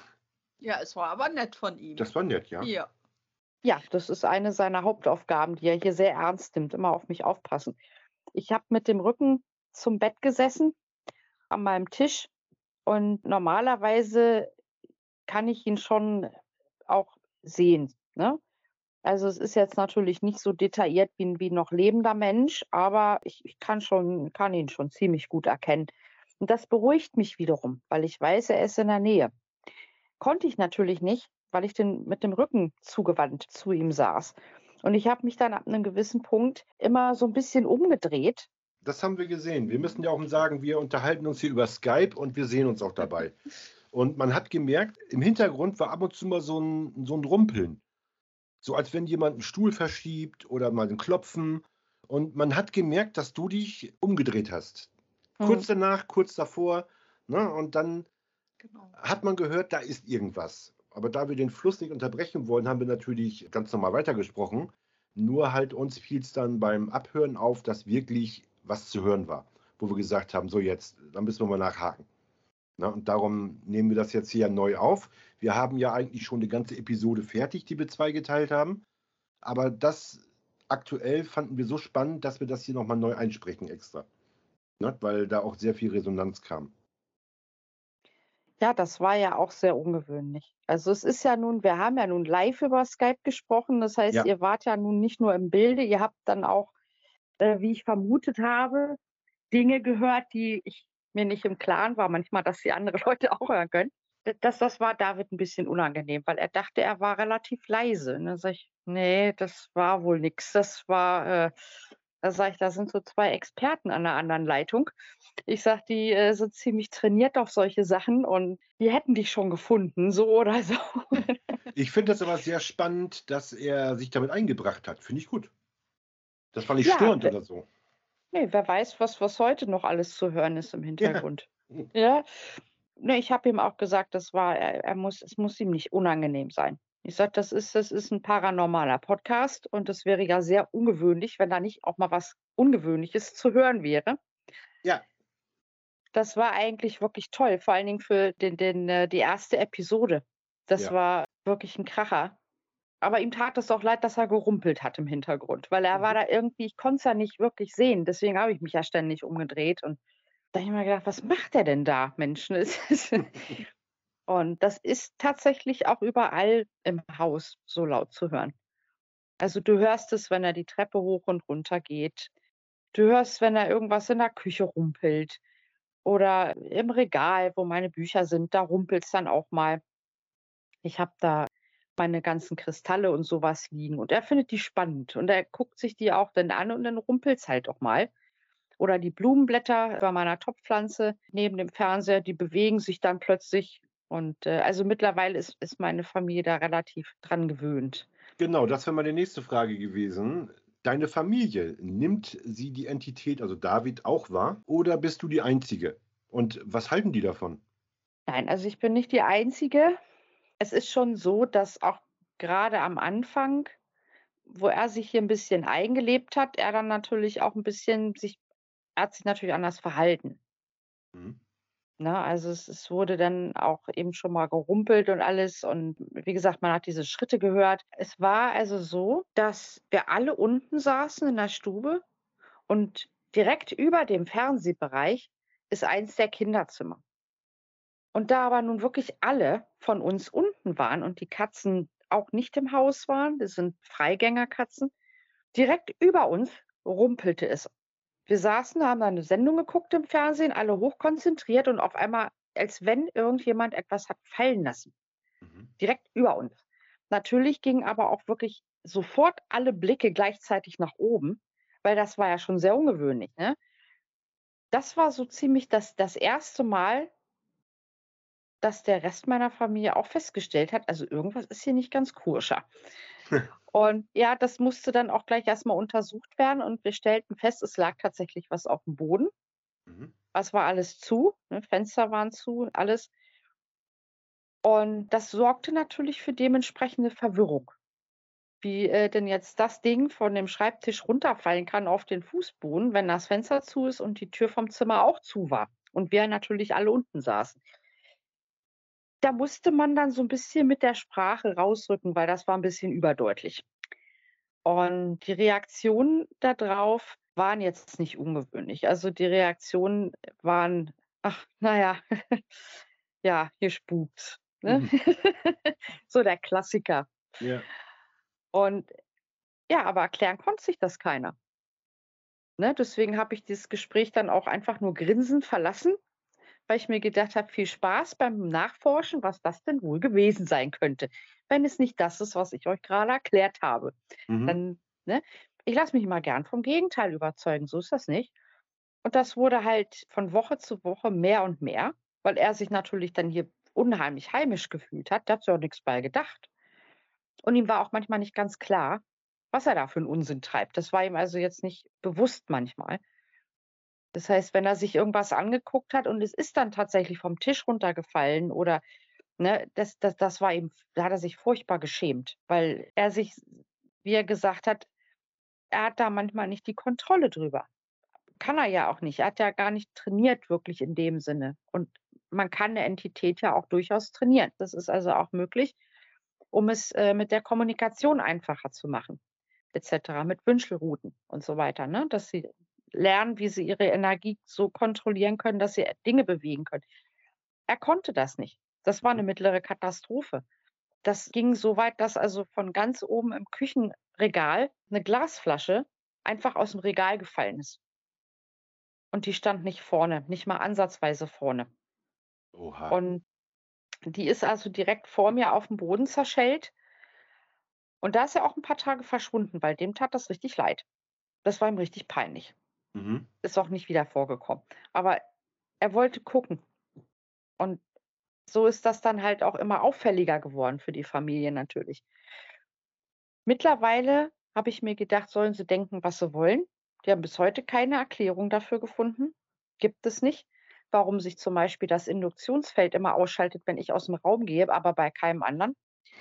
Speaker 4: Ja, es war aber nett von ihm.
Speaker 1: Das war nett, ja.
Speaker 4: Ja.
Speaker 5: Ja, das ist eine seiner Hauptaufgaben, die er hier sehr ernst nimmt, immer auf mich aufpassen. Ich habe mit dem Rücken zum Bett gesessen, an meinem Tisch, und normalerweise kann ich ihn schon auch sehen, ne? Also, es ist jetzt natürlich nicht so detailliert wie 'n wie 'n noch lebender Mensch, aber ich ich kann schon kann ihn schon ziemlich gut erkennen. Und das beruhigt mich wiederum, weil ich weiß, er ist in der Nähe. Konnte ich natürlich nicht, weil ich den mit dem Rücken zugewandt zu ihm saß. Und ich habe mich dann ab 'nem gewissen Punkt immer so 'n bisschen umgedreht.
Speaker 1: Das haben wir gesehen. Wir müssen ja auch sagen, wir unterhalten uns hier über Skype und wir sehen uns auch dabei. Und man hat gemerkt, im Hintergrund war ab und zu mal so 'n so 'n Rumpeln. So als wenn jemand 'n Stuhl verschiebt oder mal 'n Klopfen. Und man hat gemerkt, dass du dich umgedreht hast. Kurz
Speaker 5: Mhm.
Speaker 1: danach, kurz davor, ne? Und dann
Speaker 4: Genau.
Speaker 1: hat man gehört, da ist irgendwas. Aber da wir den Fluss nicht unterbrechen wollen, haben wir natürlich ganz normal weitergesprochen. Nur halt uns fiel's dann beim Abhören auf, dass wirklich was zu hören war, wo wir gesagt haben: „So jetzt, da müssen wir mal nachhaken." Ne? Und darum nehmen wir das jetzt hier neu auf. Wir haben ja eigentlich schon 'ne ganze Episode fertig, die wir zweigeteilt haben. Aber das aktuell fanden wir so spannend, dass wir das hier noch mal neu einsprechen extra, ne? Weil da auch sehr viel Resonanz kam.
Speaker 5: Ja, das war ja auch sehr ungewöhnlich. Also, es ist ja nun wir haben ja nun live über Skype gesprochen. Das heißt,
Speaker 1: Ja.
Speaker 5: ihr wart ja nun nicht nur im Bilde, ihr habt dann auch, äh, wie ich vermutet habe, Dinge gehört, die ich mir nicht im Klaren war manchmal, dass sie andere Leute auch hören können. D das das war David 'n bisschen unangenehm, weil er dachte, er war relativ leise. Und dann sage ich: „Ne, das war wohl nix. Das war, äh" da sage ich: „Da sind so zwei Experten an der anderen Leitung." Ich sage: „Die, äh, sind ziemlich trainiert auf solche Sachen und die hätten dich schon gefunden, so oder so."
Speaker 1: Ich finde das aber sehr spannend, dass er sich damit eingebracht hat. Finde ich gut. Das war nicht
Speaker 5: Ja,
Speaker 1: störend
Speaker 5: we
Speaker 1: oder so.
Speaker 5: ne, wer weiß, was was heute noch alles zu hören ist im
Speaker 1: Ja.
Speaker 5: Hintergrund. Ja? Ne, ich habe ihm auch gesagt, das war er er muss es muss ihm nicht unangenehm sein. Ich sage: „Das ist das ist 'n paranormaler Podcast und es wäre ja sehr ungewöhnlich, wenn da nicht auch mal was Ungewöhnliches zu hören wäre."
Speaker 1: Ja.
Speaker 5: Das war eigentlich wirklich toll, vor allen Dingen für den den äh, die erste Episode. Das
Speaker 1: Ja.
Speaker 5: war wirklich 'n Kracher. Aber ihm tat es auch leid, dass er gerumpelt hat im Hintergrund, weil er war
Speaker 1: Mhm.
Speaker 5: da irgendwie ich konnte es ja nicht wirklich sehen, deswegen habe ich mich ja ständig umgedreht und da habe ich mir gedacht: „Was macht der denn da, Mensch?" Es ist und das ist tatsächlich auch überall im Haus so laut zu hören. Also, du hörst es, wenn er die Treppe hoch und runter geht. Du hörst, wenn er irgendwas in der Küche rumpelt oder im Regal, wo meine Bücher sind, da rumpelt's dann auch mal. Ich habe da meine ganzen Kristalle und so was liegen und er findet die spannend und er guckt sich die auch dann an und dann rumpelt's halt auch mal. Oder die Blumenblätter bei meiner Topfpflanze neben dem Fernseher, die bewegen sich dann plötzlich und, äh, also mittlerweile ist ist meine Familie da relativ dran gewöhnt.
Speaker 1: Genau, das wäre meine nächste Frage gewesen. Deine Familie, nimmt sie die Entität, also David, auch wahr oder bist du die Einzige? Und was halten die davon?
Speaker 5: Nein, also ich bin nicht die Einzige. Es ist schon so, dass auch gerade am Anfang, wo er sich hier ein bisschen eingelebt hat, er dann natürlich auch ein bisschen sich er hat sich natürlich anders verhalten,
Speaker 1: Mhm.
Speaker 5: ne? Also, es es wurde dann auch eben schon mal gerumpelt und alles und wie gesagt, man hat diese Schritte gehört. Es war also so, dass wir alle unten saßen in der Stube und direkt über dem Fernsehbereich ist eins der Kinderzimmer. Und da aber nun wirklich alle von uns unten waren und die Katzen auch nicht im Haus waren, das sind Freigängerkatzen, direkt über uns rumpelte es. Wir saßen, haben da 'ne Sendung geguckt im Fernsehen, alle hochkonzentriert und auf einmal, als wenn irgendjemand etwas hat fallen lassen,
Speaker 1: Mhm.
Speaker 5: direkt über uns. Natürlich gingen aber auch wirklich sofort alle Blicke gleichzeitig nach oben, weil das war ja schon sehr ungewöhnlich, ne? Das war so ziemlich das das erste Mal, dass der Rest meiner Familie auch festgestellt hat, also irgendwas ist hier nicht ganz koscher. Und ja, das musste dann auch gleich erst mal untersucht werden und wir stellten fest, es lag tatsächlich was auf dem Boden.
Speaker 1: Mhm.
Speaker 5: Es war alles zu, ne, Fenster waren zu, alles. Und das sorgte natürlich für dementsprechende Verwirrung, wie, äh, denn jetzt das Ding von dem Schreibtisch runterfallen kann auf den Fußboden, wenn das Fenster zu ist und die Tür vom Zimmer auch zu war und wir natürlich alle unten saßen. Da musste man dann so 'n bisschen mit der Sprache rausrücken, weil das war 'n bisschen überdeutlich. Und die Reaktionen da drauf waren jetzt nicht ungewöhnlich. Also, die Reaktionen waren: „Ach, na ja, ja, hier spukt's“, ne?
Speaker 1: Mhm.
Speaker 5: So der Klassiker.
Speaker 1: Ja.
Speaker 5: Und ja, aber erklären konnte sich das keiner, ne? Deswegen habe ich dieses Gespräch dann auch einfach nur grinsend verlassen, weil ich mir gedacht habe: „Viel Spaß beim Nachforschen, was das denn wohl gewesen sein könnte, wenn es nicht das ist, was ich euch grade erklärt habe.“
Speaker 1: Mhm.
Speaker 5: Dann ne? Ich lasse mich immer gern vom Gegenteil überzeugen, so ist das nicht. Und das wurde halt von Woche zu Woche mehr und mehr, weil er sich natürlich dann hier unheimlich heimisch gefühlt hat. Da hat sich auch nix bei gedacht. Und ihm war auch manchmal nicht ganz klar, was er da für 'n Unsinn treibt. Das war ihm also jetzt nicht bewusst manchmal. Das heißt, wenn er sich irgendwas angeguckt hat und es ist dann tatsächlich vom Tisch runtergefallen oder, ne, das das das war ihm da hat er sich furchtbar geschämt, weil er sich, wie er gesagt hat, er hat da manchmal nicht die Kontrolle drüber. Kann er ja auch nicht. Er hat ja gar nicht trainiert wirklich in dem Sinne. Und man kann 'ne Entität ja auch durchaus trainieren. Das ist also auch möglich, um es, äh, mit der Kommunikation einfacher zu machen et cetera, mit Wünschelrouten und so weiter, ne? Dass sie lernen, wie sie ihre Energie so kontrollieren können, dass sie, äh, Dinge bewegen können. Er konnte das nicht. Das war 'ne mittlere Katastrophe. Das ging so weit, dass also von ganz oben im Küchenregal 'ne Glasflasche einfach aus'm Regal gefallen ist. Und die stand nicht vorne, nicht mal ansatzweise vorne.
Speaker 1: Oha.
Speaker 5: Und die ist also direkt vor mir aufm Boden zerschellt. Und da ist er auch 'n paar Tage verschwunden, weil dem tat das richtig leid. Das war ihm richtig peinlich.
Speaker 1: Mhm.
Speaker 5: Ist auch nicht wieder vorgekommen. Aber er wollte gucken. Und so ist das dann halt auch immer auffälliger geworden für die Familie natürlich. Mittlerweile habe ich mir gedacht, sollen sie denken, was sie wollen. Die haben bis heute keine Erklärung dafür gefunden. Gibt es nicht, warum sich zum Beispiel das Induktionsfeld immer ausschaltet, wenn ich aus'm Raum gehe, aber bei keinem anderen.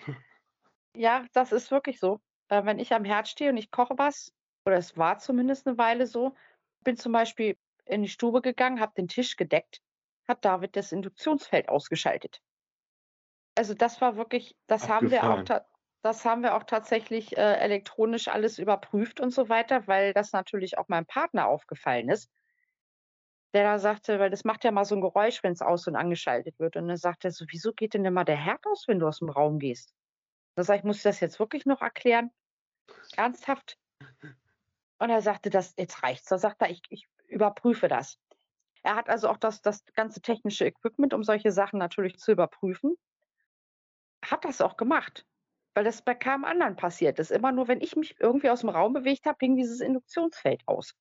Speaker 5: Ja, das ist wirklich so. Äh, wenn ich am Herd stehe und ich koche was, oder es war zumindest 'ne Weile so, bin zum Beispiel in die Stube gegangen, habe den Tisch gedeckt, hat David das Induktionsfeld ausgeschaltet. Also, das war wirklich das haben wir auch
Speaker 1: Abgefahren.
Speaker 5: ta das haben wir auch tatsächlich, äh, elektronisch alles überprüft und so weiter, weil das natürlich auch meinem Partner aufgefallen ist. Der da sagte weil das macht ja mal so 'n Geräusch, wenn's aus und angeschaltet wird. Und dann sagt er so: „Wieso geht denn immer der Herd aus, wenn du aus'm Raum gehst?“ Da sage ich: „Muss ich das jetzt wirklich noch erklären? Ernsthaft?“ Und er sagte: „Das jetzt reicht's.“ Da sagt er: „Ich ich überprüfe das.“ Er hat also auch das das ganze technische Equipment, um solche Sachen natürlich zu überprüfen. Hat das auch gemacht, weil das bei keinem anderen passiert ist. Immer nur, wenn ich mich irgendwie aus'm Raum bewegt habe, ging dieses Induktionsfeld aus.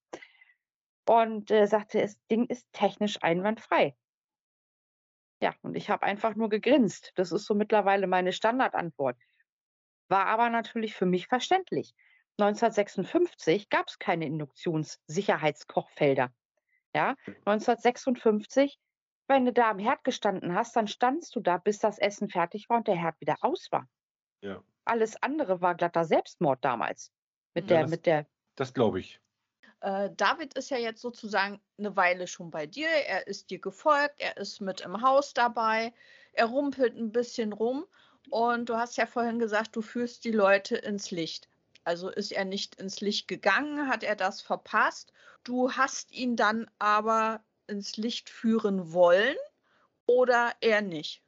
Speaker 5: Und er sagte: „Das Ding ist technisch einwandfrei.“ Ja, und ich habe einfach nur gegrinst. Das ist so mittlerweile meine Standardantwort. War aber natürlich für mich verständlich. neunzehnhundertsechsundfünfzig gab es keine Induktionssicherheitskochfelder. Ja, neunzehnhundertsechsundfünfzig, wenn du da am Herd gestanden hast, dann standst du da, bis das Essen fertig war und der Herd wieder aus war.
Speaker 1: Ja,
Speaker 5: Alles andere war glatter Selbstmord damals. Mit
Speaker 4: Mhm.
Speaker 5: der,
Speaker 1: Ja, das-
Speaker 5: mit der,
Speaker 1: das glaube ich.
Speaker 4: Äh, David ist ja jetzt sozusagen eine Weile schon bei dir. Er ist dir gefolgt, er ist mit im Haus dabei, er rumpelt ein bisschen rum und du hast ja vorhin gesagt, du führst die Leute ins Licht. Also ist er nicht ins Licht gegangen, hat er das verpasst. Du hast ihn dann aber ins Licht führen wollen oder eher nicht?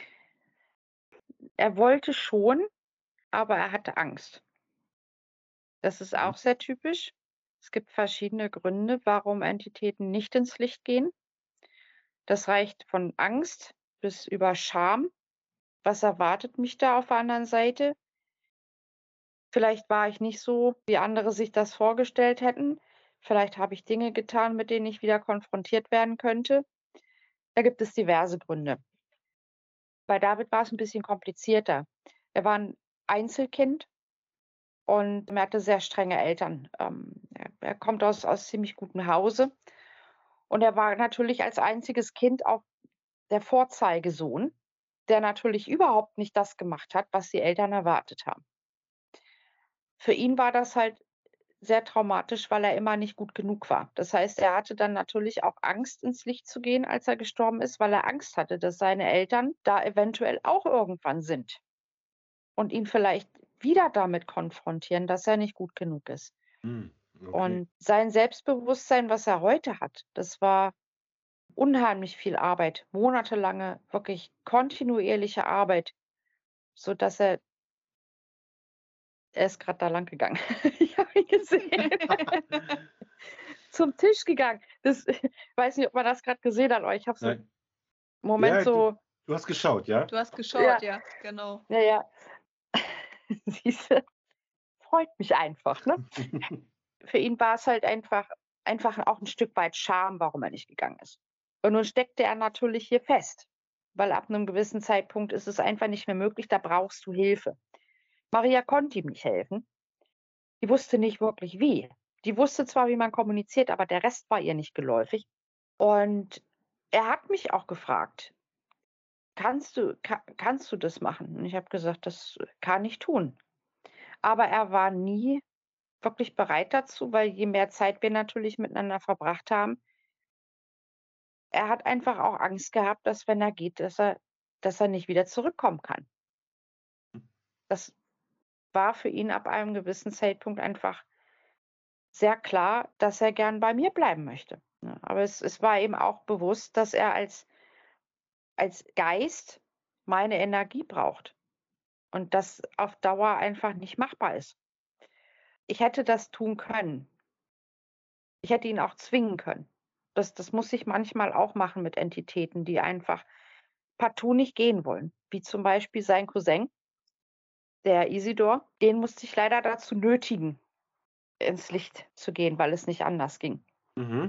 Speaker 5: er wollte schon, aber er hatte Angst. Das ist
Speaker 1: Mhm.
Speaker 5: auch sehr typisch. Es gibt verschiedene Gründe, warum Entitäten nicht ins Licht gehen. Das reicht von Angst bis über Scham. Was erwartet mich da auf der anderen Seite? Vielleicht war ich nicht so, wie andere sich das vorgestellt hätten. Vielleicht habe ich Dinge getan, mit denen ich wieder konfrontiert werden könnte. Da gibt es diverse Gründe. Bei David war es ein bisschen komplizierter. Er war ein Einzelkind und er hatte sehr strenge Eltern. Ähm, er, er kommt aus, aus ziemlich gutem Hause und er war natürlich als einziges Kind auch der Vorzeigesohn, der natürlich überhaupt nicht das gemacht hat, was die Eltern erwartet haben. Für ihn war das halt sehr traumatisch, weil er immer nicht gut genug war. Das heißt, er hatte dann natürlich auch Angst, ins Licht zu gehen, als er gestorben ist, weil er Angst hatte, dass seine Eltern da eventuell auch irgendwann sind und ihn vielleicht wieder damit konfrontieren, dass er nicht gut genug ist.
Speaker 1: Hm, okay.
Speaker 5: Und sein Selbstbewusstsein, was er heute hat, das war unheimlich viel Arbeit, monatelange, wirklich kontinuierliche Arbeit, sodass er er ist gerade da lang gegangen. Ich habe ihn gesehen. Zum Tisch gegangen. Das, ich weiß nicht, ob man das gerade gesehen hat, aber ich habe so einen
Speaker 1: Nein.
Speaker 5: Moment
Speaker 1: Ja, du,
Speaker 5: so,
Speaker 1: du hast geschaut, ja?
Speaker 4: Du hast geschaut,
Speaker 5: ja,
Speaker 4: ja, genau.
Speaker 5: ja, ja. Siehste, freut mich einfach, ne? Für ihn war es halt einfach, einfach auch ein Stück weit Scham, warum er nicht gegangen ist. Und nun steckte er natürlich hier fest, weil ab einem gewissen Zeitpunkt ist es einfach nicht mehr möglich, da brauchst du Hilfe. Maria konnte ihm nicht helfen. Die wusste nicht wirklich wie. Die wusste zwar, wie man kommuniziert, aber der Rest war ihr nicht geläufig. Und er hat mich auch gefragt, kannst du, ka kannst du das machen? Und ich habe gesagt, das kann ich tun. Aber er war nie wirklich bereit dazu, weil je mehr Zeit wir natürlich miteinander verbracht haben, er hat einfach auch Angst gehabt, dass wenn er geht, dass er, dass er nicht wieder zurückkommen kann. Das war für ihn ab einem gewissen Zeitpunkt einfach sehr klar, dass er gern bei mir bleiben möchte. Ne? Aber es, es war ihm auch bewusst, dass er als, als Geist meine Energie braucht und das auf Dauer einfach nicht machbar ist. Ich hätte das tun können. Ich hätte ihn auch zwingen können. Das, das muss ich manchmal auch machen mit Entitäten, die einfach partout nicht gehen wollen. Wie zum Beispiel sein Cousin, der Isidor. Den musste ich leider dazu nötigen, ins Licht zu gehen, weil es nicht anders ging.
Speaker 1: Mhm.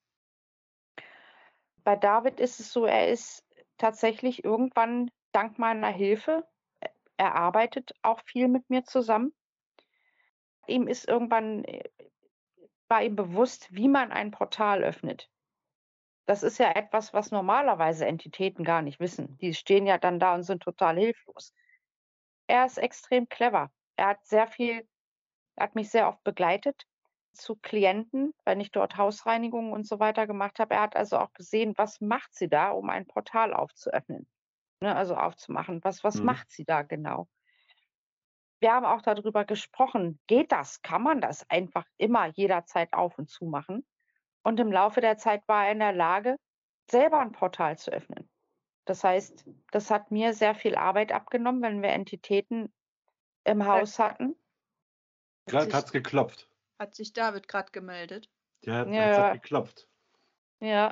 Speaker 5: Bei David ist es so, er ist tatsächlich irgendwann dank meiner Hilfe, äh, er arbeitet auch viel mit mir zusammen. Ihm ist irgendwann, äh, war ihm bewusst, wie man ein Portal öffnet. Das ist ja etwas, was normalerweise Entitäten gar nicht wissen. Die stehen ja dann da und sind total hilflos. Er ist extrem clever. Er hat sehr viel, er hat mich sehr oft begleitet zu Klienten, wenn ich dort Hausreinigungen und so weiter gemacht habe. Er hat also auch gesehen, was macht sie da, um ein Portal aufzuöffnen, ne, also aufzumachen. Was, was
Speaker 1: Mhm.
Speaker 5: macht sie da genau? Wir haben auch darüber gesprochen, geht das? Kann man das einfach immer jederzeit auf und zu machen? Und im Laufe der Zeit war er in der Lage, selber ein Portal zu öffnen. Das heißt, das hat mir sehr viel Arbeit abgenommen, wenn wir Entitäten im Haus hatten.
Speaker 1: Gerade
Speaker 4: sich-
Speaker 1: hat's geklopft.
Speaker 4: Hat sich David gerade gemeldet?
Speaker 1: Der hat,
Speaker 5: Ja.
Speaker 1: es hat geklopft.
Speaker 5: Ja.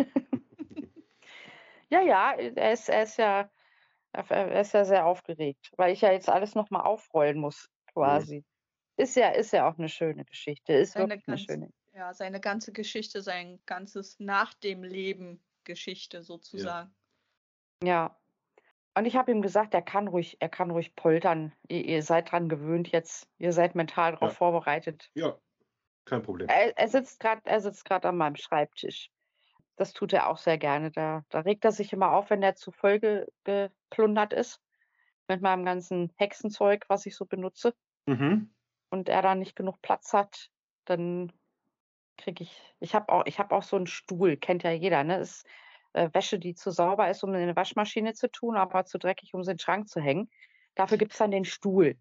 Speaker 5: Ja, ja, er ist, er ist ja, er ist ja sehr aufgeregt, weil ich ja jetzt alles noch mal aufrollen muss, quasi. Ist ja, ist ja auch eine schöne Geschichte. Ist
Speaker 4: Seine
Speaker 5: wirklich eine
Speaker 4: ganz-
Speaker 5: schöne.
Speaker 4: Ja, seine ganze Geschichte, sein ganzes Nach dem Leben Geschichte sozusagen.
Speaker 5: Ja. Und ich habe ihm gesagt, er kann ruhig, er kann ruhig poltern. Ihr, ihr seid dran gewöhnt jetzt. Ihr seid mental darauf
Speaker 1: Ja,
Speaker 5: vorbereitet.
Speaker 1: ja, kein Problem.
Speaker 5: Er, er sitzt gerade, er sitzt gerade an meinem Schreibtisch. Das tut er auch sehr gerne. Da, da regt er sich immer auf, wenn er zu voll ge, geplundert ist mit meinem ganzen Hexenzeug, was ich so benutze.
Speaker 1: Mhm.
Speaker 5: Und er da nicht genug Platz hat, dann kriege ich, ich habe auch, ich habe auch so einen Stuhl, kennt ja jeder, ne? Ist äh, Wäsche, die zu sauber ist, um in eine Waschmaschine zu tun, aber zu dreckig, um sie in den Schrank zu hängen. Dafür gibt es dann den Stuhl.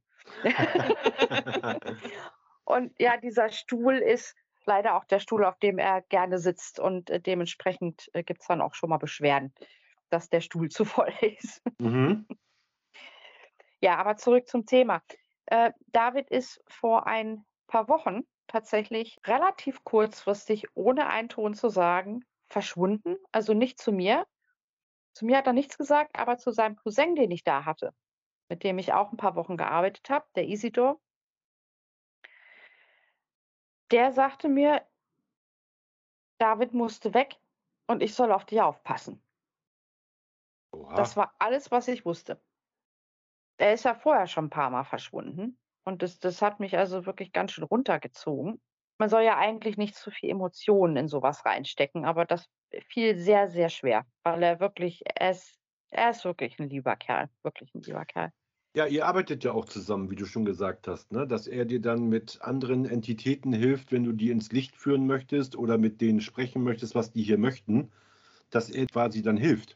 Speaker 5: Und ja, dieser Stuhl ist leider auch der Stuhl, auf dem er gerne sitzt. Und äh, dementsprechend äh, gibt es dann auch schon mal Beschwerden, dass der Stuhl zu voll ist.
Speaker 1: Mhm.
Speaker 5: Ja, aber zurück zum Thema. Äh, David ist vor ein paar Wochen tatsächlich relativ kurzfristig, ohne einen Ton zu sagen, verschwunden. Also nicht zu mir. Zu mir hat er nichts gesagt, aber zu seinem Cousin, den ich da hatte, mit dem ich auch ein paar Wochen gearbeitet habe, der Isidor, der sagte mir, David musste weg und ich soll auf dich aufpassen. Das
Speaker 1: Oha.
Speaker 5: war alles, was ich wusste. Er ist ja vorher schon ein paar Mal verschwunden und das das hat mich also wirklich ganz schön runtergezogen. Man soll ja eigentlich nicht zu viel Emotionen in sowas reinstecken, aber das fiel sehr, sehr schwer, weil er wirklich er ist er ist wirklich ein lieber Kerl, wirklich ein lieber Kerl.
Speaker 1: Ja, ihr arbeitet ja auch zusammen, wie du schon gesagt hast, ne? Dass er dir dann mit anderen Entitäten hilft, wenn du die ins Licht führen möchtest oder mit denen sprechen möchtest, was die hier möchten, dass er quasi dann hilft.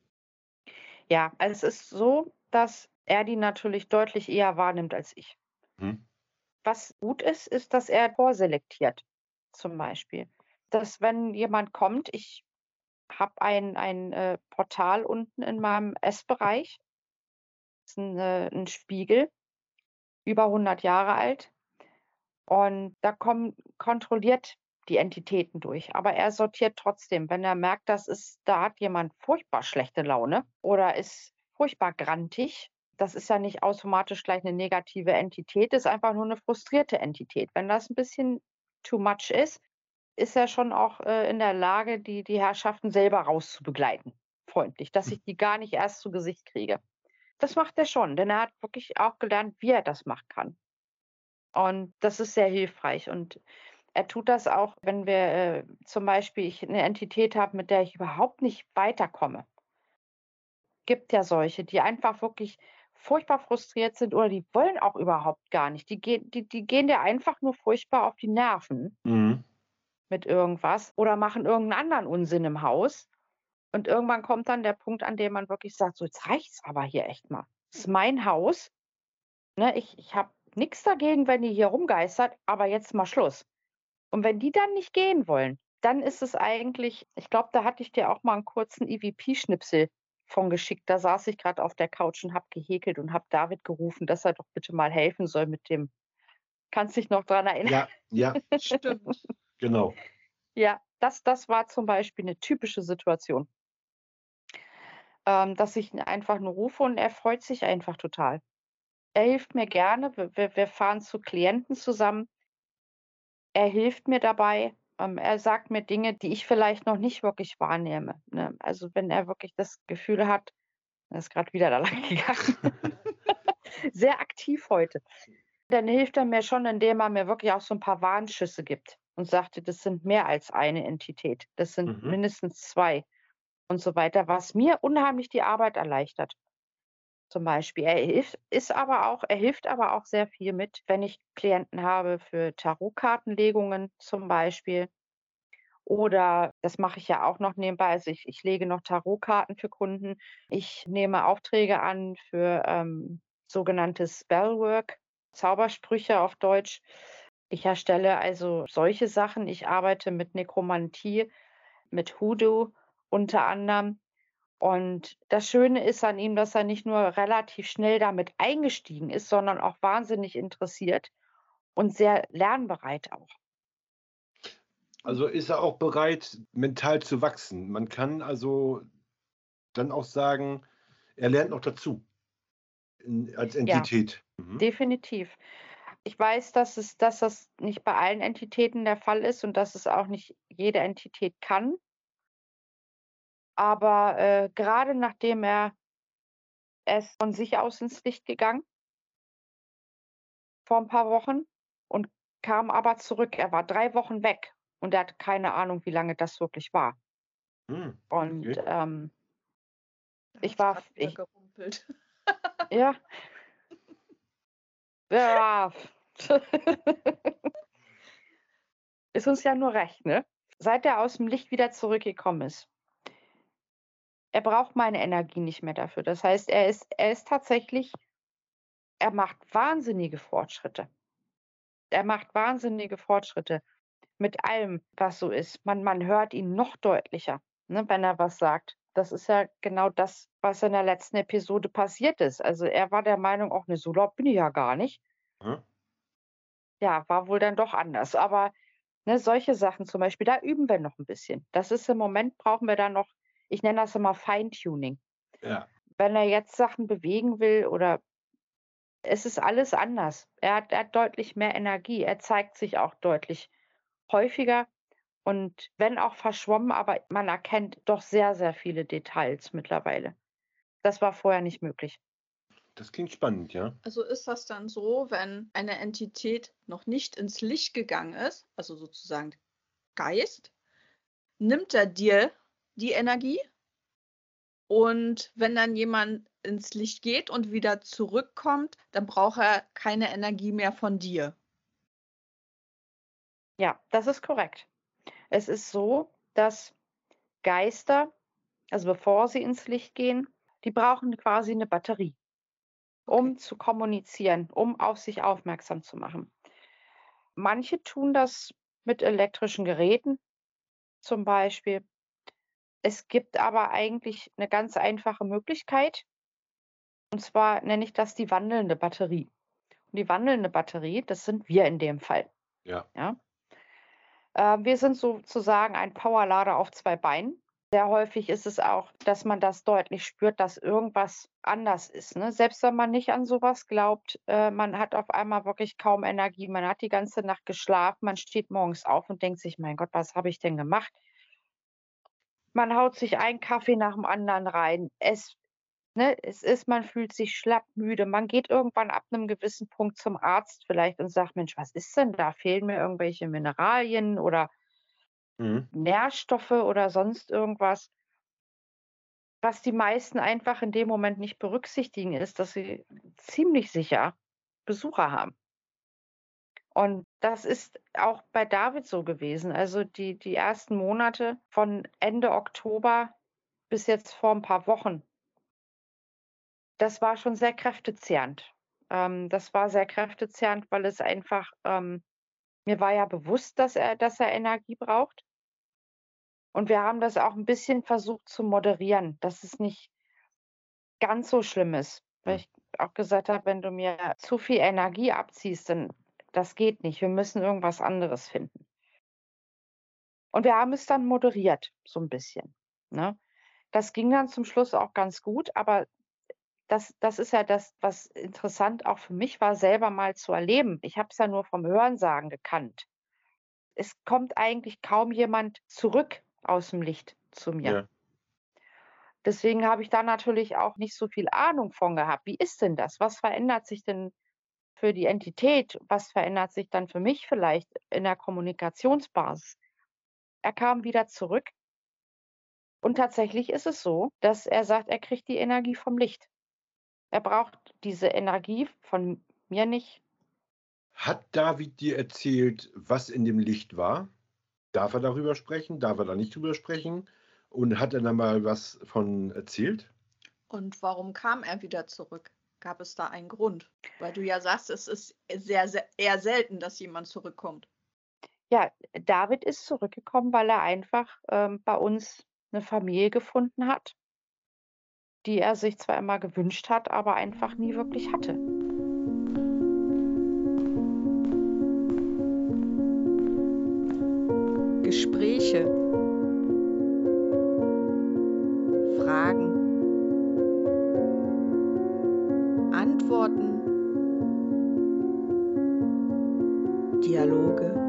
Speaker 5: Ja, also es ist so, dass er die natürlich deutlich eher wahrnimmt als ich.
Speaker 1: Mhm.
Speaker 5: Was gut ist, ist, dass er vorselektiert, zum Beispiel. Dass wenn jemand kommt, ich habe ein ein, äh, Portal unten in meinem Essbereich, ist 'n, äh 'n Spiegel, über hundert Jahre alt und da kommen kontrolliert die Entitäten durch, aber er sortiert trotzdem. Wenn er merkt, das ist da hat jemand furchtbar schlechte Laune oder ist furchtbar grantig, das ist ja nicht automatisch gleich 'ne negative Entität, ist einfach nur 'ne frustrierte Entität. Wenn das 'n bisschen too much ist, ist er schon auch, äh, in der Lage, die die Herrschaften selber rauszubegleiten, freundlich, dass ich die gar nicht erst zu Gesicht kriege. Das macht er schon, denn er hat wirklich auch gelernt, wie er das machen kann. Und das ist sehr hilfreich. Und er tut das auch, wenn wir, äh, zum Beispiel ich 'ne Entität habe, mit der ich überhaupt nicht weiterkomme. Gibt ja solche, die einfach wirklich furchtbar frustriert sind oder die wollen auch überhaupt gar nicht. Die gehen die die gehen dir einfach nur furchtbar auf die Nerven
Speaker 1: Mhm.
Speaker 5: mit irgendwas oder machen irgend 'n anderen Unsinn im Haus. Und irgendwann kommt dann der Punkt, an dem man wirklich sagt: „So, jetzt reicht's aber hier echt mal. Das ist mein Haus, ne? Ich ich habe nix dagegen, wenn die hier rumgeistert, aber jetzt mal Schluss." Und wenn die dann nicht gehen wollen, dann ist es eigentlich ich glaube, da hatte ich dir auch mal 'n kurzen E V P-Schnipsel von geschickt. Da saß ich grad auf der Couch und habe gehäkelt und habe David gerufen, dass er doch bitte mal helfen soll mit dem kannst dich noch dran erinnern?
Speaker 1: Ja, ja,
Speaker 4: Stimmt.
Speaker 1: genau.
Speaker 5: Ja, das das war zum Beispiel 'ne typische Situation, ähm, dass ich ihn einfach nur rufe und er freut sich einfach total. Er hilft mir gerne. Wir wir wir fahren zu Klienten zusammen. Er hilft mir dabei. Ähm, er sagt mir Dinge, die ich vielleicht noch nicht wirklich wahrnehme, ne? Also, wenn er wirklich das Gefühl hat er ist grad wieder da lang gegangen. Sehr aktiv heute. Dann hilft er mir schon, indem er mir wirklich auch so 'n paar Warnschüsse gibt und sagte: „Das sind mehr als eine Entität. Das sind
Speaker 1: Mhm.
Speaker 5: mindestens zwei" und so weiter, was mir unheimlich die Arbeit erleichtert. Zum Beispiel. Er hilft ist aber auch er hilft aber auch sehr viel mit, wenn ich Klienten habe für Tarotkartenlegungen zum Beispiel. Oder das mache ich ja auch noch nebenbei. Also, ich ich lege noch Tarotkarten für Kunden. Ich nehme Aufträge an für, ähm, sogenanntes Spellwork, Zaubersprüche auf Deutsch. Ich erstelle also solche Sachen. Ich arbeite mit Nekromantie, mit Hoodoo unter anderem. Und das Schöne ist an ihm, dass er nicht nur relativ schnell damit eingestiegen ist, sondern auch wahnsinnig interessiert und sehr lernbereit auch.
Speaker 1: Also ist er auch bereit, mental zu wachsen. Man kann also dann auch sagen, er lernt noch dazu in als
Speaker 5: Ja,
Speaker 1: Entität. Mhm.
Speaker 5: definitiv. Ich weiß, dass es dass das nicht bei allen Entitäten der Fall ist und dass es auch nicht jede Entität kann. Aber, äh, grade nachdem er er ist von sich aus ins Licht gegangen vor ein paar Wochen und kam aber zurück. Er war drei Wochen weg und er hatte keine Ahnung, wie lange das wirklich war.
Speaker 1: Hm,
Speaker 5: Und
Speaker 1: okay.
Speaker 5: ähm,
Speaker 4: Da
Speaker 5: ich
Speaker 4: hat's
Speaker 5: war,
Speaker 4: grad wieder
Speaker 5: ich,
Speaker 4: gerumpelt.
Speaker 5: ja, ja, ist uns ja nur recht, ne? Seit er aus dem Licht wieder zurückgekommen ist, er braucht meine Energie nicht mehr dafür. Das heißt, er ist, er ist tatsächlich, er macht wahnsinnige Fortschritte. Er macht wahnsinnige Fortschritte mit allem, was so ist. Man, man hört ihn noch deutlicher, ne, wenn er was sagt. Das ist ja genau das, was in der letzten Episode passiert ist. Also er war der Meinung, auch ne, so laut bin ich ja gar nicht.
Speaker 1: Aha.
Speaker 5: Ja, war wohl dann doch anders. Aber ne, solche Sachen zum Beispiel, da üben wir noch ein bisschen. Das ist im Moment, brauchen wir da noch, ich nenne das immer Feintuning.
Speaker 1: Ja.
Speaker 5: Wenn er jetzt Sachen bewegen will oder es ist alles anders. Er hat, er hat deutlich mehr Energie. Er zeigt sich auch deutlich häufiger und wenn auch verschwommen, aber man erkennt doch sehr, sehr viele Details mittlerweile. Das war vorher nicht möglich.
Speaker 1: Das klingt spannend, ja.
Speaker 4: Also ist das dann so, wenn eine Entität noch nicht ins Licht gegangen ist, also sozusagen Geist, nimmt er dir die Energie und wenn dann jemand ins Licht geht und wieder zurückkommt, dann braucht er keine Energie mehr von dir.
Speaker 5: Ja, das ist korrekt. Es ist so, dass Geister, also bevor sie ins Licht gehen, die brauchen quasi eine Batterie, um
Speaker 4: Okay.
Speaker 5: zu kommunizieren, um auf sich aufmerksam zu machen. Manche tun das mit elektrischen Geräten zum Beispiel. Es gibt aber eigentlich eine ganz einfache Möglichkeit, und zwar nenne ich das die wandelnde Batterie. Und die wandelnde Batterie, das sind wir in dem Fall,
Speaker 1: Ja.
Speaker 5: ja? Äh, wir sind sozusagen ein Powerlader auf zwei Beinen. Sehr häufig ist es auch, dass man das deutlich spürt, dass irgendwas anders ist, ne? Selbst wenn man nicht an sowas glaubt, äh, man hat auf einmal wirklich kaum Energie. Man hat die ganze Nacht geschlafen, man steht morgens auf und denkt sich: „Mein Gott, was habe ich denn gemacht?“ Man haut sich einen Kaffee nach dem anderen rein. Es ne, es ist man fühlt sich schlapp, müde. Man geht irgendwann ab 'nem gewissen Punkt zum Arzt vielleicht und sagt: „Mensch, was ist denn da? Fehlen mir irgendwelche Mineralien oder
Speaker 1: Mhm.
Speaker 5: Nährstoffe oder sonst irgendwas?“ Was die meisten einfach in dem Moment nicht berücksichtigen, ist, dass sie ziemlich sicher Besucher haben. Und das ist auch bei David so gewesen. Also, die die ersten Monate von Ende Oktober bis jetzt vor 'n paar Wochen, das war schon sehr kräftezehrend. Ähm, das war sehr kräftezehrend, weil es einfach ähm, mir war ja bewusst, dass er dass er Energie braucht. Und wir haben das auch 'n bisschen versucht zu moderieren, dass es nicht ganz so schlimm ist, weil
Speaker 1: Mhm.
Speaker 5: ich auch gesagt habe: „Wenn du mir zu viel Energie abziehst, dann das geht nicht. Wir müssen irgendwas anderes finden.“ Und wir haben es dann moderiert, so 'n bisschen, ne? Das ging dann zum Schluss auch ganz gut, aber das das ist ja das, was interessant auch für mich war, selber mal zu erleben. Ich habe es ja nur vom Hörensagen gekannt. Es kommt eigentlich kaum jemand zurück aus'm Licht zu mir.
Speaker 1: Ja.
Speaker 5: Deswegen habe ich da natürlich auch nicht so viel Ahnung von gehabt. Wie ist denn das? Was verändert sich denn für die Entität? Was verändert sich dann für mich vielleicht in der Kommunikationsbasis? Er kam wieder zurück und tatsächlich ist es so, dass er sagt, er kriegt die Energie vom Licht. Er braucht diese Energie von mir nicht.
Speaker 1: Hat David dir erzählt, was in dem Licht war? Darf er darüber sprechen? Darf er da nicht drüber sprechen? Und hat er da mal was von erzählt?
Speaker 4: Und warum kam er wieder zurück? Gab es da einen Grund? Weil du ja sagst, es ist sehr, sehr eher selten, dass jemand zurückkommt.
Speaker 5: Ja, David ist zurückgekommen, weil er einfach, ähm, bei uns 'ne Familie gefunden hat, die er sich zwar immer gewünscht hat, aber einfach nie wirklich hatte.
Speaker 3: Gespräche, Fragen, Antworten, Dialoge.